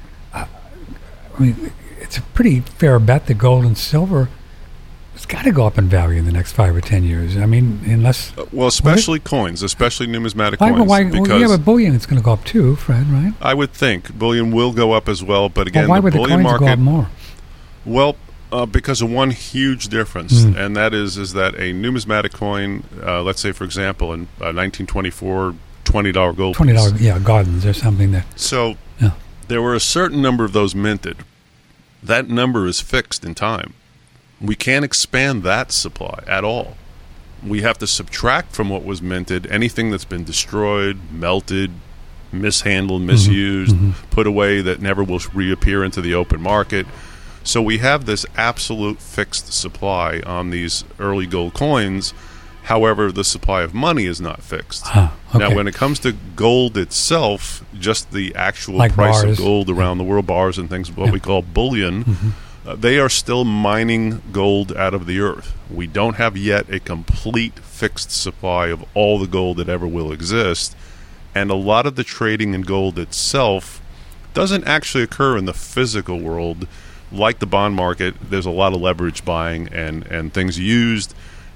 it's a pretty fair bet that gold and silver has got to go up in value in the next 5 or 10 years. I mean, unless... especially coins, especially numismatic coins. But bullion is going to go up too, Fred, right? I would think. Bullion will go up as well, but again, why would the coins go up more? Well, because of one huge difference, and that is that a numismatic coin, let's say, for example, in 1924, $20 gold $20, piece. Gardens or something there. So there were a certain number of those minted. That number is fixed in time. We can't expand that supply at all. We have to subtract from what was minted anything that's been destroyed, melted, mishandled, misused, put away that never will reappear into the open market. So we have this absolute fixed supply on these early gold coins. However, the supply of money is not fixed. Okay. Now, when it comes to gold itself, just the actual price bars. of gold around the world, bars and things, what we call bullion, they are still mining gold out of the earth. We don't have yet a complete fixed supply of all the gold that ever will exist. And a lot of the trading in gold itself doesn't actually occur in the physical world. Like the bond market, there's a lot of leverage buying and things used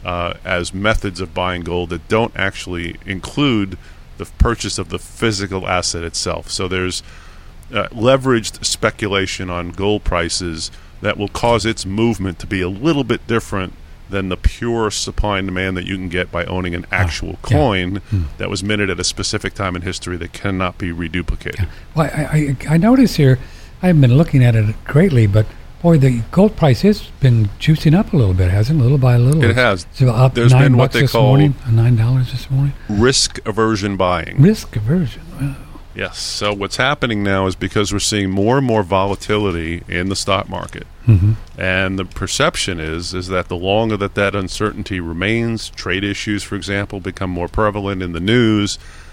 as methods of buying gold that don't actually include the purchase of the physical asset itself. So there's leveraged speculation on gold prices that will cause its movement to be a little bit different than the pure supply and demand that you can get by owning an actual coin that was minted at a specific time in history that cannot be reduplicated. Yeah. Well, I notice here, I haven't been looking at it greatly, but boy, the gold price has been juicing up a little bit, hasn't it? Little by little. It has. So up There's been what they call $9 this morning. Risk aversion buying. Risk aversion. Wow. Yes. So what's happening now is because we're seeing more and more volatility in the stock market, and the perception is that the longer that uncertainty remains, trade issues, for example, become more prevalent in the news,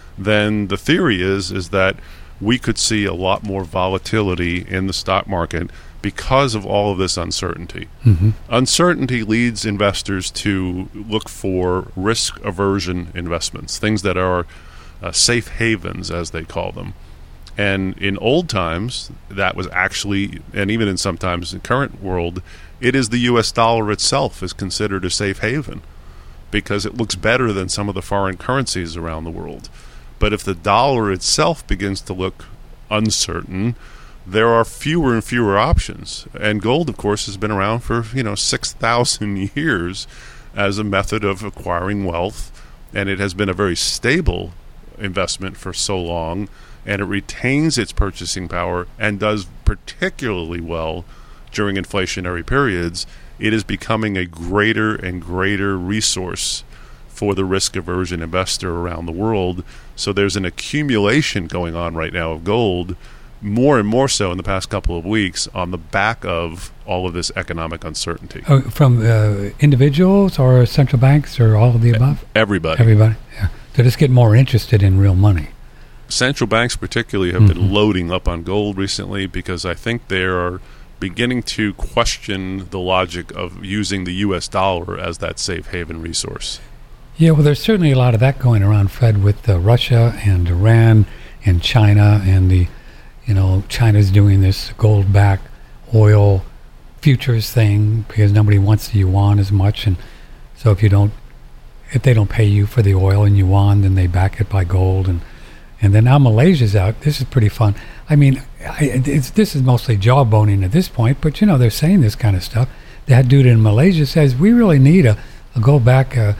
then the theory is that we could see a lot more volatility in the stock market because of all of this uncertainty. Mm-hmm. Uncertainty leads investors to look for risk aversion investments, things that are safe havens, as they call them. And in old times, that was actually, and even in sometimes in current world, it is the U.S. dollar itself is considered a safe haven because it looks better than some of the foreign currencies around the world. But if the dollar itself begins to look uncertain, there are fewer and fewer options. And gold, of course, has been around for 6,000 years as a method of acquiring wealth, and it has been a very stable investment for so long, and it retains its purchasing power and does particularly well during inflationary periods. It is becoming a greater and greater resource for the risk aversion investor around the world. So there's an accumulation going on right now of gold, more and more so in the past couple of weeks, on the back of all of this economic uncertainty. From individuals or central banks or all of the above? Everybody. Everybody, yeah. They're just getting more interested in real money. Central banks particularly have been loading up on gold recently because I think they are beginning to question the logic of using the U.S. dollar as that safe haven resource. Yeah, well, there's certainly a lot of that going around, Fred, with Russia and Iran and China, and China's doing this gold-backed oil futures thing because nobody wants the yuan as much, and so if they don't pay you for the oil in yuan, then they back it by gold, and then now Malaysia's out. This is pretty fun. I mean, this is mostly jawboning at this point, but they're saying this kind of stuff. That dude in Malaysia says we really need a gold-backed a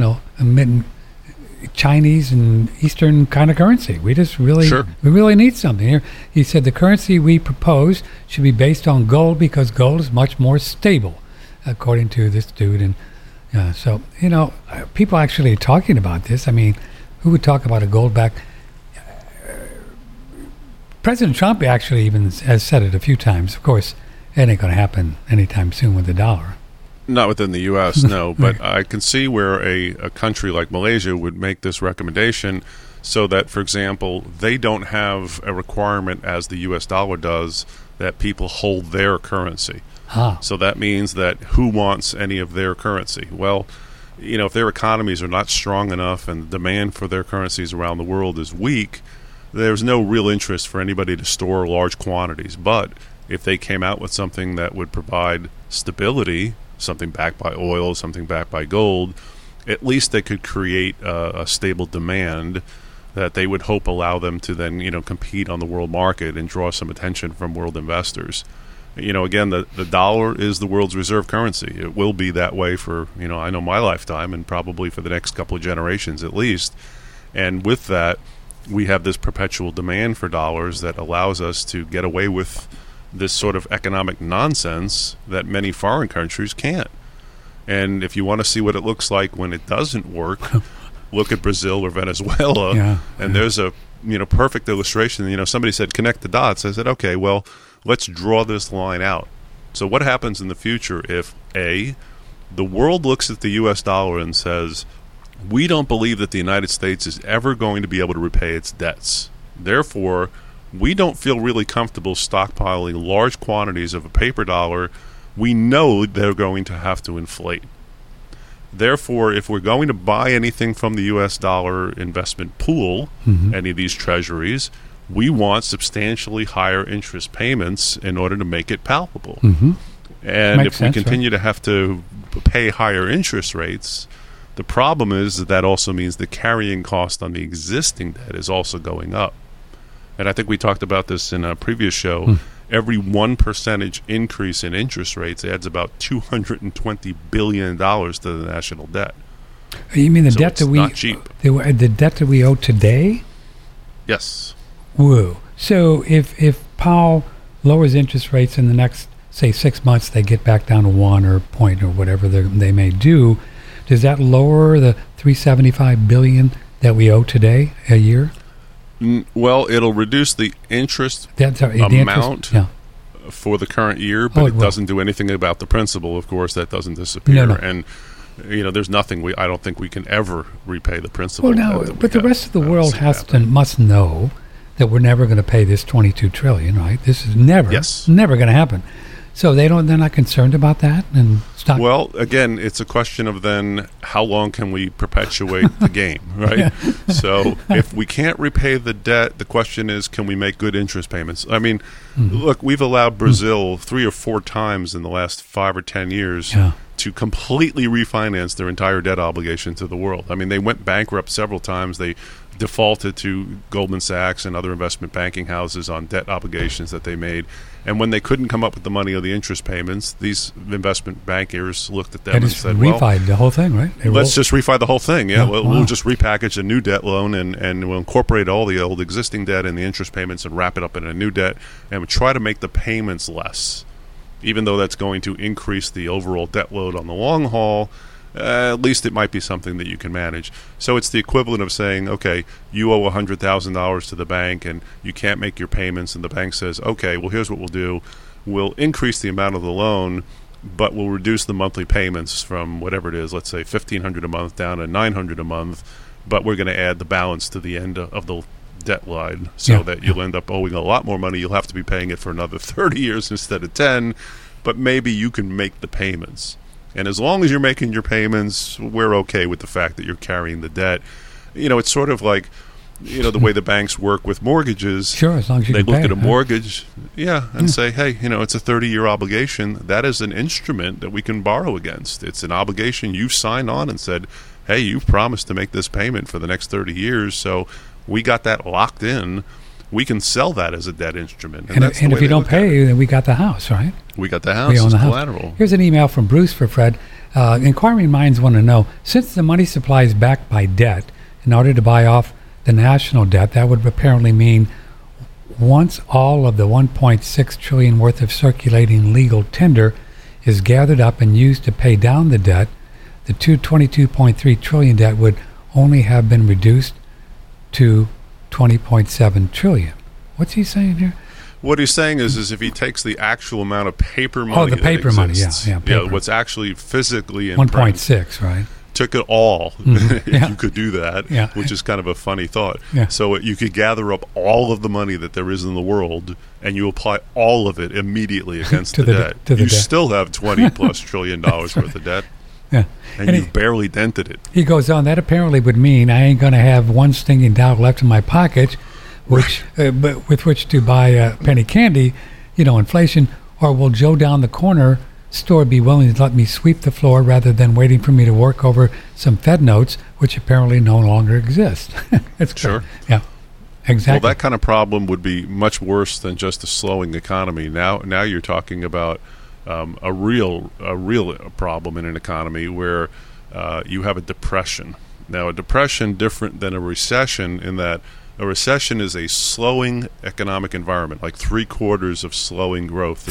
Chinese and Eastern kind of currency. We just really, we really need something here. He said the currency we propose should be based on gold because gold is much more stable, according to this dude. And so, people actually talking about this. I mean, who would talk about a gold-backed? President Trump actually even has said it a few times. Of course, it ain't going to happen anytime soon with the dollar. Not within the U.S., no, but I can see where a country like Malaysia would make this recommendation so that, for example, they don't have a requirement as the U.S. dollar does that people hold their currency. So that means that who wants any of their currency? Well, if their economies are not strong enough and the demand for their currencies around the world is weak, there's no real interest for anybody to store large quantities. But if they came out with something that would provide stability, something backed by oil, something backed by gold, at least they could create a stable demand that they would hope allow them to then, compete on the world market and draw some attention from world investors. Again, the dollar is the world's reserve currency. It will be that way for, I know my lifetime and probably for the next couple of generations at least. And with that, we have this perpetual demand for dollars that allows us to get away with this sort of economic nonsense that many foreign countries can't. And if you want to see what it looks like when it doesn't work, look at Brazil or Venezuela. And there's a perfect illustration. Somebody said connect the dots. I said, okay, well, let's draw this line out. So what happens in the future if A, the world looks at the U.S. dollar and says, we don't believe that the United States is ever going to be able to repay its debts. Therefore, we don't feel really comfortable stockpiling large quantities of a paper dollar. We know they're going to have to inflate. Therefore, if we're going to buy anything from the U.S. dollar investment pool, any of these treasuries, we want substantially higher interest payments in order to make it palpable. And if we continue to have to pay higher interest rates, the problem is that also means the carrying cost on the existing debt is also going up. And I think we talked about this in a previous show. Every 1% increase in interest rates adds about $220 billion to the national debt. You mean the debt that not cheap. The debt that we owe today? Yes. Whoa. So if Powell lowers interest rates in the next, say, 6 months, they get back down to 1 or point or whatever they may do, does that lower the $375 billion that we owe today a year? Well, it'll reduce the interest amount for the current year, but it doesn't do anything about the principal, of course. That doesn't disappear. No. And there's nothing I don't think we can ever repay the principal. Well, now, but the rest of the world must know that we're never going to pay this $22 trillion, right? This is never going to happen. So they're not concerned about that and stop. Well, again, it's a question of then how long can we perpetuate the game, right? Yeah. So if we can't repay the debt, the question is, can we make good interest payments? I mean, look, we've allowed Brazil 3 or 4 times in the last 5 or 10 years to completely refinance their entire debt obligation to the world. I mean, they went bankrupt several times. They defaulted to Goldman Sachs and other investment banking houses on debt obligations that they made. And when they couldn't come up with the money or the interest payments, these investment bankers looked at them and said, refied the whole thing, right? Let's just refi the whole thing. Yeah, we'll just repackage a new debt loan and we'll incorporate all the old existing debt and the interest payments and wrap it up in a new debt and we'll try to make the payments less, even though that's going to increase the overall debt load on the long haul. At least it might be something that you can manage. So it's the equivalent of saying, okay, you owe $100,000 to the bank and you can't make your payments, and the bank says, okay, well, here's what we'll do. We'll increase the amount of the loan, but we'll reduce the monthly payments from whatever it is, let's say $1,500 a month down to $900 a month, but we're going to add the balance to the end of the debt line so that you'll end up owing a lot more money. You'll have to be paying it for another 30 years instead of 10, but maybe you can make the payments. And as long as you're making your payments, we're okay with the fact that you're carrying the debt. It's sort of like, the way the banks work with mortgages. Sure, as long as you they can look pay at a mortgage, and say, hey, it's a 30-year obligation. That is an instrument that we can borrow against. It's an obligation you signed on and said, hey, you've promised to make this payment for the next 30 years, so we got that locked in. We can sell that as a debt instrument. And if you don't pay, then we got the house, right? We got the house as collateral. Here's an email from Bruce for Fred. Inquiring minds want to know, since the money supply is backed by debt, in order to buy off the national debt, that would apparently mean once all of the $1.6 trillion worth of circulating legal tender is gathered up and used to pay down the debt, the $22.3 trillion debt would only have been reduced to $20.7 trillion. What's he saying here? What he's saying is if he takes the actual amount of paper money, the paper money, what's actually physically in 1.6, right? Took it all. If you could do that, which is kind of a funny thought. Yeah. So you could gather up all of the money that there is in the world, and you apply all of it immediately against the debt. You still have $20+ trillion worth of debt. Yeah. And you've barely dented it. He goes on, that apparently would mean I ain't going to have one stinging dollar left in my pocket, which but with which to buy a penny candy, inflation, or will Joe down the corner store be willing to let me sweep the floor rather than waiting for me to work over some Fed notes, which apparently no longer exist? It's sure. Yeah. Exactly. Well, that kind of problem would be much worse than just a slowing economy. Now you're talking about a real problem in an economy where you have a depression. Now, a depression different than a recession in that a recession is a slowing economic environment, like 3/4 of slowing growth.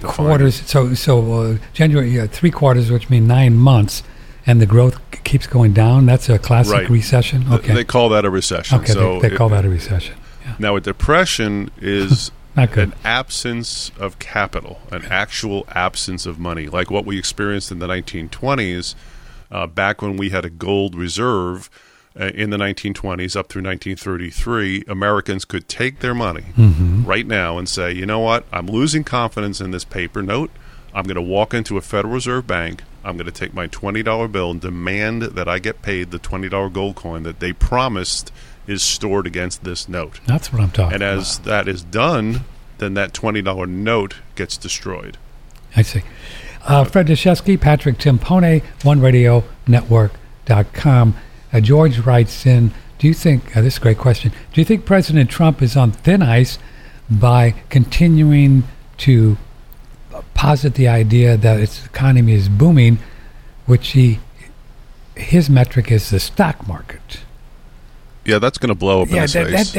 3/4. So January, 3/4, which mean 9 months, and the growth keeps going down. That's a classic recession. Okay, they call that a recession. Okay, so they call that a recession. Yeah. Now, a depression is not good. An absence of capital, an actual absence of money, like what we experienced in the 1920s, back when we had a gold reserve. In the 1920s up through 1933, Americans could take their money right now and say, you know what, I'm losing confidence in this paper note. I'm going to walk into a Federal Reserve Bank. I'm going to take my $20 bill and demand that I get paid the $20 gold coin that they promised is stored against this note. That's what I'm talking about. And as that is done, then that $20 note gets destroyed. I see. Fred Deshevsky, Patrick Timpone, OneRadioNetwork.com. George writes in, do you think, this is a great question, do you think President Trump is on thin ice by continuing to posit the idea that its economy is booming, which his metric is the stock market? Yeah, that's going to blow up in his face.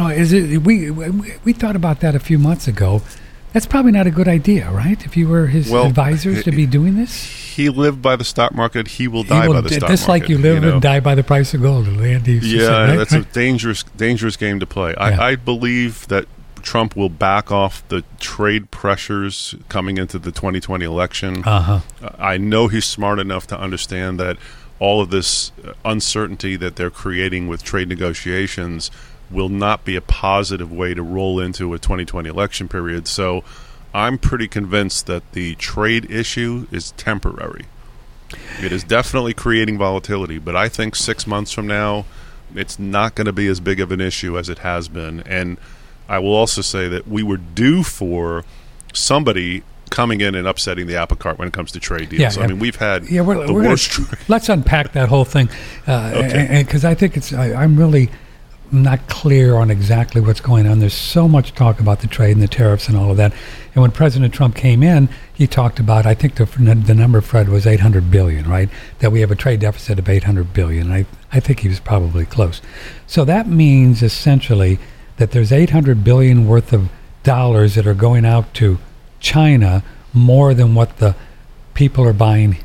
We thought about that a few months ago. That's probably not a good idea, right? If you were his advisors to be doing this? He lived by the stock market. He will die by the stock market. Just like you live and die by the price of gold. Andy that's a dangerous game to play. I believe that Trump will back off the trade pressures coming into the 2020 election. I know he's smart enough to understand that all of this uncertainty that they're creating with trade negotiations will not be a positive way to roll into a 2020 election period. So I'm pretty convinced that the trade issue is temporary. It is definitely creating volatility, but I think 6 months from now, it's not going to be as big of an issue as it has been. And I will also say that we were due for somebody coming in and upsetting the apple cart when it comes to trade deals. I mean, we've had the worst. Let's unpack that whole thing, because I think I'm really not clear on exactly what's going on. There's so much talk about the trade and the tariffs and all of that. And when President Trump came in, he talked about, I think the number, Fred, was $800 billion, right? That we have a trade deficit of $800 billion. I think he was probably close. So that means essentially that there's $800 billion worth of dollars that are going out to China, more than what the people are buying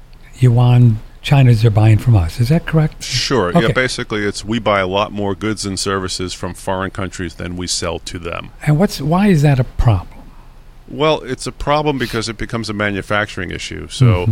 yuan China's are buying from us. Is that correct? Sure. Okay. Yeah, basically we buy a lot more goods and services from foreign countries than we sell to them. And why is that a problem? Well, it's a problem because it becomes a manufacturing issue. So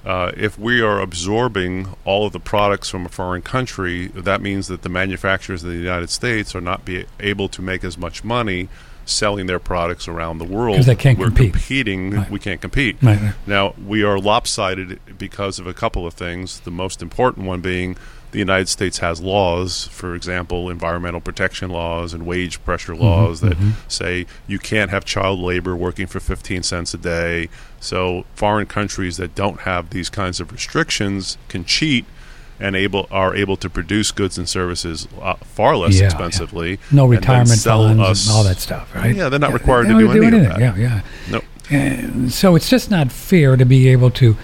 if we are absorbing all of the products from a foreign country, that means that the manufacturers in the United States are not able to make as much money selling their products around the world. Because they can't compete. Competing, right. We can't compete. Right. Now, we are lopsided because of a couple of things, the most important one being the United States has laws, for example, environmental protection laws and wage pressure laws that say you can't have child labor working for 15 cents a day. So foreign countries that don't have these kinds of restrictions can cheat and are able to produce goods and services far less expensively. No retirement funds and all that stuff, right? Yeah, they're not required to do any of that. Yeah. Nope. And so it's just not fair to be able to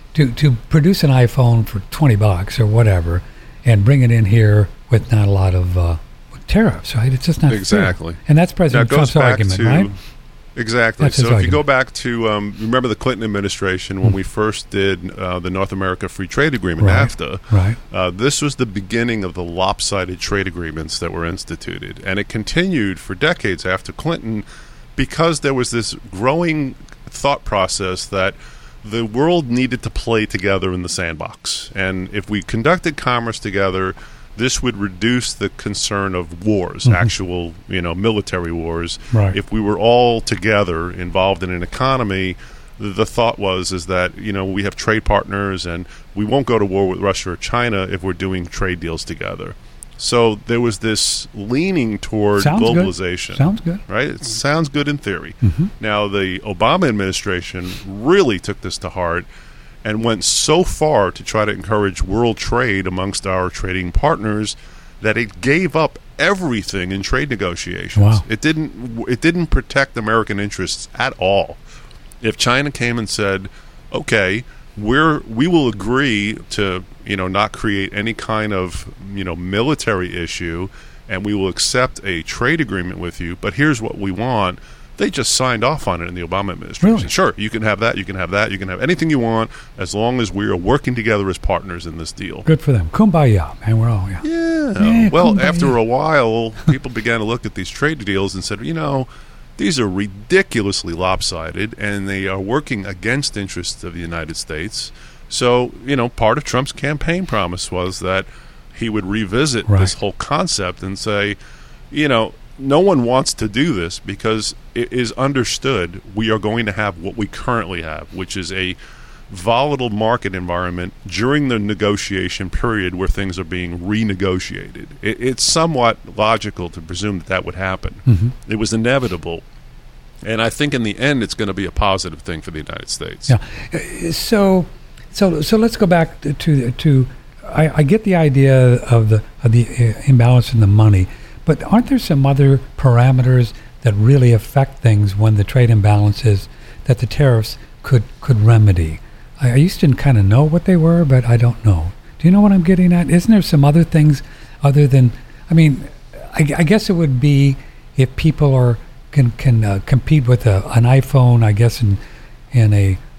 produce an iPhone for $20 or whatever and bring it in here with not a lot of tariffs, right? It's just not exactly fair. And that's President Trump's argument, right? Exactly. So if you go back to, remember the Clinton administration when we first did the North America Free Trade Agreement, NAFTA, this was the beginning of the lopsided trade agreements that were instituted. And it continued for decades after Clinton because there was this growing thought process that the world needed to play together in the sandbox. And if we conducted commerce together, this would reduce the concern of wars, actual, military wars. Right. If we were all together involved in an economy, the thought is that, we have trade partners and we won't go to war with Russia or China if we're doing trade deals together. So there was this leaning toward globalization. Sounds good. Right? It sounds good in theory. Now, the Obama administration really took this to heart and went so far to try to encourage world trade amongst our trading partners that it gave up everything in trade negotiations. Wow. It didn't protect American interests at all. If China came and said, "Okay, we will agree to not create any kind of military issue, and we will accept a trade agreement with you, but here's what we want," they just signed off on it in the Obama administration. Really? Sure, you can have that, you can have that, you can have anything you want as long as we are working together as partners in this deal. Good for them. Kumbaya, man. We're all, Yeah. Well, kumbaya. After a while, people began to look at these trade deals and said, these are ridiculously lopsided, and they are working against interests of the United States. So, part of Trump's campaign promise was that he would revisit this whole concept and say, no one wants to do this because it is understood we are going to have what we currently have, which is a volatile market environment during the negotiation period where things are being renegotiated. It's somewhat logical to presume that would happen. It was inevitable. And I think in the end it's going to be a positive thing for the United States. Yeah. So let's go back to I get the idea of the imbalance in the money. But aren't there some other parameters that really affect things when the trade imbalances that the tariffs could remedy? I used to kind of know what they were, but I don't know. Do you know what I'm getting at? Isn't there some other things other than? I guess it would be if people can compete with an iPhone. I guess in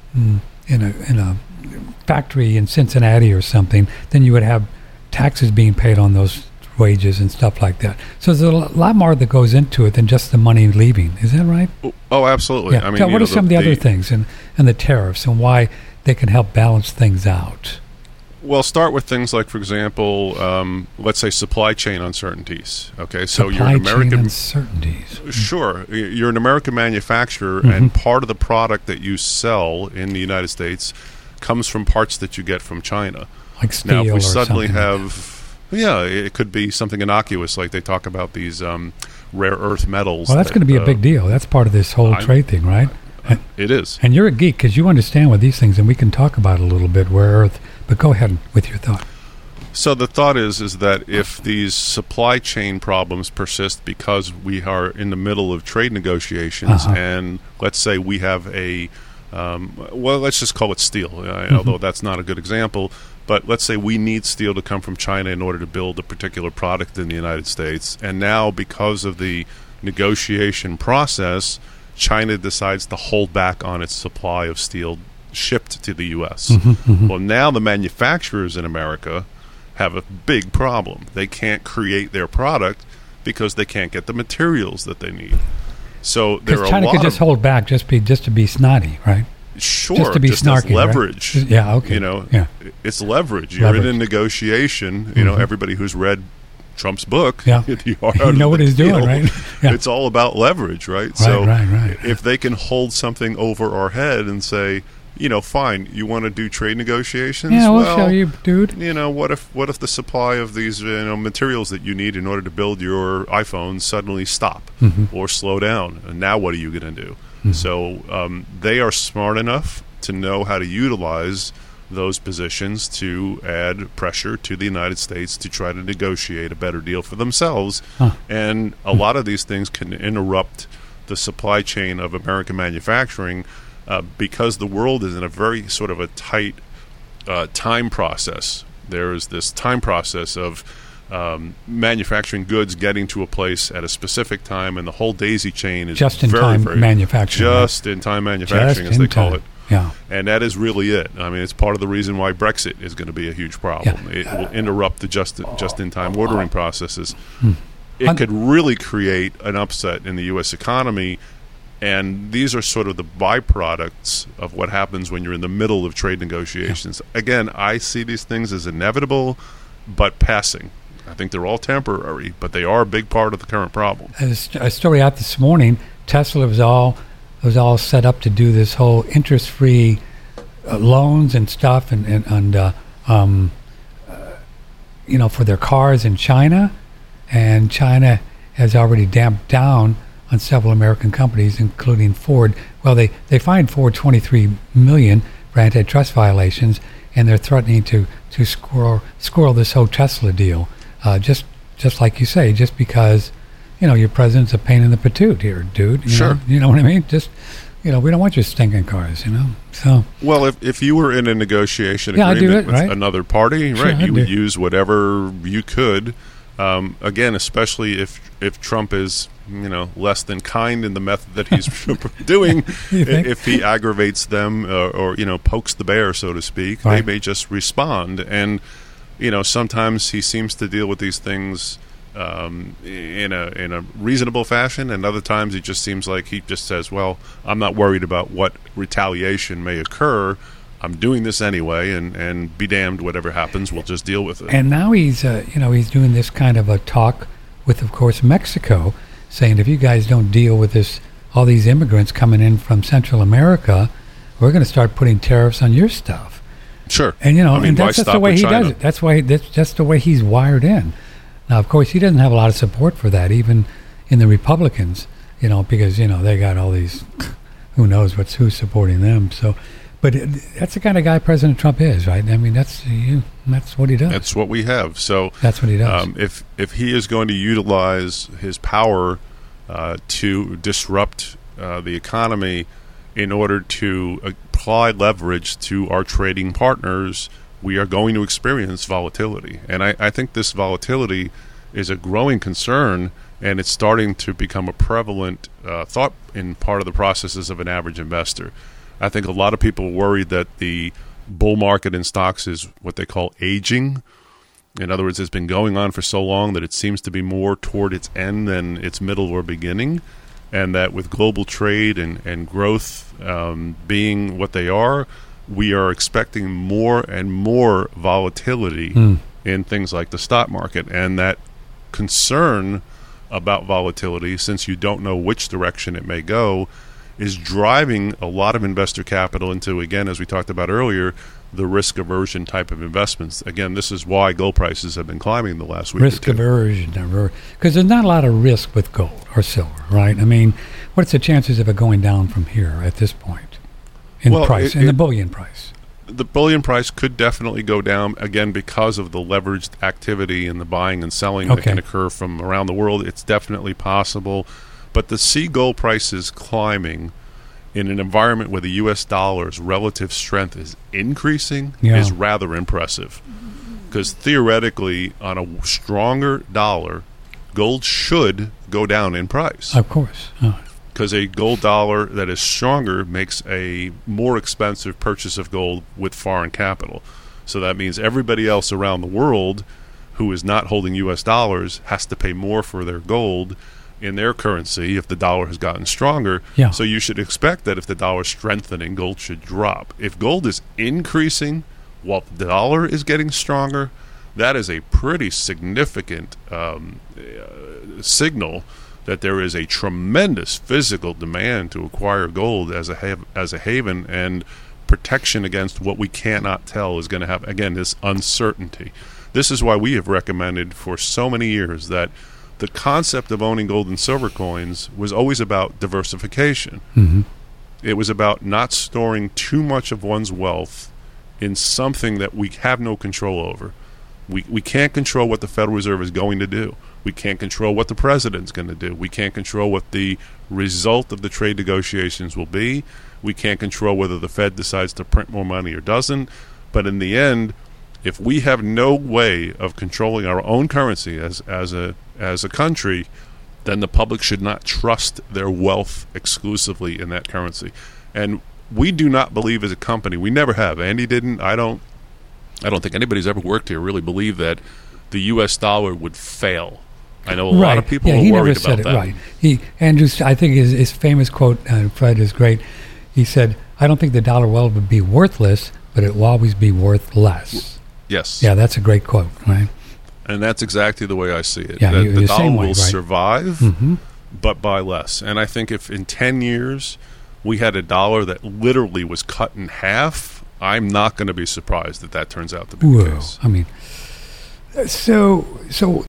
a factory in Cincinnati or something, then you would have taxes being paid on those wages and stuff like that. So there's a lot more that goes into it than just the money leaving. Is that right? Oh, absolutely. Yeah. I mean, so what are some of the other things and the tariffs and why they can help balance things out? Well, start with things like, for example, let's say supply chain uncertainties. Okay, so you're an American chain uncertainties. Sure, you're an American manufacturer, and part of the product that you sell in the United States comes from parts that you get from China. Like steel. Now, if we or suddenly something have, it could be something innocuous, like they talk about these rare earth metals. Well, that's going to be a big deal. That's part of this whole trade thing, right? It is. And you're a geek because you understand with these things, and we can talk about it a little bit, rare earth. But go ahead with your thought. So the thought is that if these supply chain problems persist because we are in the middle of trade negotiations, and let's say we have let's just call it steel, although that's not a good example, but let's say we need steel to come from China in order to build a particular product in the United States, and now because of the negotiation process, China decides to hold back on its supply of steel shipped to the U.S. Well, now the manufacturers in America have a big problem. They can't create their product because they can't get the materials that they need. So there are China could just hold back, just to be snotty, right? Sure, just to be snarky, leverage. Right? Yeah, okay. It's leverage. You're in a negotiation. Everybody who's read Trump's book, you know what he's doing, right? Yeah. It's all about leverage, right? Right. If they can hold something over our head and say, fine, you want to do trade negotiations? Yeah, we'll show you, dude. What if the supply of these materials that you need in order to build your iPhone suddenly stop or slow down? And now what are you going to do? So they are smart enough to know how to utilize those positions to add pressure to the United States to try to negotiate a better deal for themselves. And a lot of these things can interrupt the supply chain of American manufacturing because the world is in a very sort of a tight time process. There is this time process of manufacturing goods getting to a place at a specific time, and the whole daisy chain is just-in-time manufacturing. Just-in-time manufacturing, as they call it. Yeah. And that is really it. I mean, it's part of the reason why Brexit is going to be a huge problem. Yeah. It will interrupt the just-in-time ordering processes. It could really create an upset in the U.S. economy, and these are sort of the byproducts of what happens when you're in the middle of trade negotiations. Yeah. Again, I see these things as inevitable, but passing. I think they're all temporary, but they are a big part of the current problem. There's a story out this morning. Tesla was all set up to do this whole interest-free loans and stuff, and for their cars in China, and China has already damped down on several American companies, including Ford. Well, they fined Ford $23 million for antitrust violations, and they're threatening to squirrel this whole Tesla deal. Just like you say, just because your president's a pain in the patoot here, dude. Sure. You know what I mean? Just we don't want your stinking cars, So well, if you were in a negotiation agreement with another party, sure, you would use whatever you could. Again, especially if Trump is less than kind in the method that he's doing, if he aggravates them or pokes the bear, so to speak, they may just respond. And sometimes he seems to deal with these things in a reasonable fashion, and other times it just seems like he just says, well, I'm not worried about what retaliation may occur. I'm doing this anyway, and be damned, whatever happens, we'll just deal with it. And now he's he's doing this kind of a talk with, of course, Mexico, saying if you guys don't deal with this, all these immigrants coming in from Central America, we're going to start putting tariffs on your stuff. Sure. And and that's just the way he does it. That's just the way he's wired in. Now, of course, he doesn't have a lot of support for that, even in the Republicans, because they got all these, who knows who's supporting them. So, but that's the kind of guy President Trump is, right? I mean, that's what he does. That's what we have. So that's what he does. If he is going to utilize his power to disrupt the economy in order to apply leverage to our trading partners, we are going to experience volatility. And I think this volatility is a growing concern, and it's starting to become a prevalent thought in part of the processes of an average investor. I think a lot of people are worried that the bull market in stocks is what they call aging, In other words, it's been going on for so long that it seems to be more toward its end than its middle or beginning, and that with global trade and growth being what they are, we are expecting more and more volatility in things like the stock market. And that concern about volatility, since you don't know which direction it may go, is driving a lot of investor capital into, again, as we talked about earlier, the risk aversion type of investments. Again, this is why gold prices have been climbing the last week. Risk aversion, because there's not a lot of risk with gold or silver, right? I mean, what's the chances of it going down from here at this point in price, in the bullion price? The bullion price could definitely go down, again, because of the leveraged activity and the buying and selling that can occur from around the world. It's definitely possible. But to see gold prices climbing in an environment where the U.S. dollar's relative strength is increasing is rather impressive. Because theoretically, on a stronger dollar, gold should go down in price. Of course. Because a gold dollar that is stronger makes a more expensive purchase of gold with foreign capital. So that means everybody else around the world who is not holding U.S. dollars has to pay more for their gold in their currency if the dollar has gotten stronger. So you should expect that if the dollar is strengthening, gold should drop. If gold is increasing while the dollar is getting stronger, that is a pretty significant signal that there is a tremendous physical demand to acquire gold as a haven and protection against what we cannot tell is going to happen. Again, this uncertainty. This is why we have recommended for so many years that the concept of owning gold and silver coins was always about diversification. It was about not storing too much of one's wealth in something that we have no control over. We can't control what the Federal Reserve is going to do. We can't control what the president's going to do. We can't control what the result of the trade negotiations will be. We can't control whether the Fed decides to print more money or doesn't. But in the end, if we have no way of controlling our own currency as a country, then the public should not trust their wealth exclusively in that currency. And we do not believe as a company, we never have. Andy didn't. I don't think anybody's ever worked here really believe that the U.S. dollar would fail. I know a lot of people are worried about that. Right. Andrews, I think his famous quote, Fred, is great. He said, "I don't think the dollar will ever be worthless, but it will always be worth less." Yes. Yeah, that's a great quote, right? And that's exactly the way I see it. Yeah, the dollar will survive, but by less. And I think if in 10 years we had a dollar that literally was cut in half, I'm not going to be surprised that turns out to be the case. I mean, so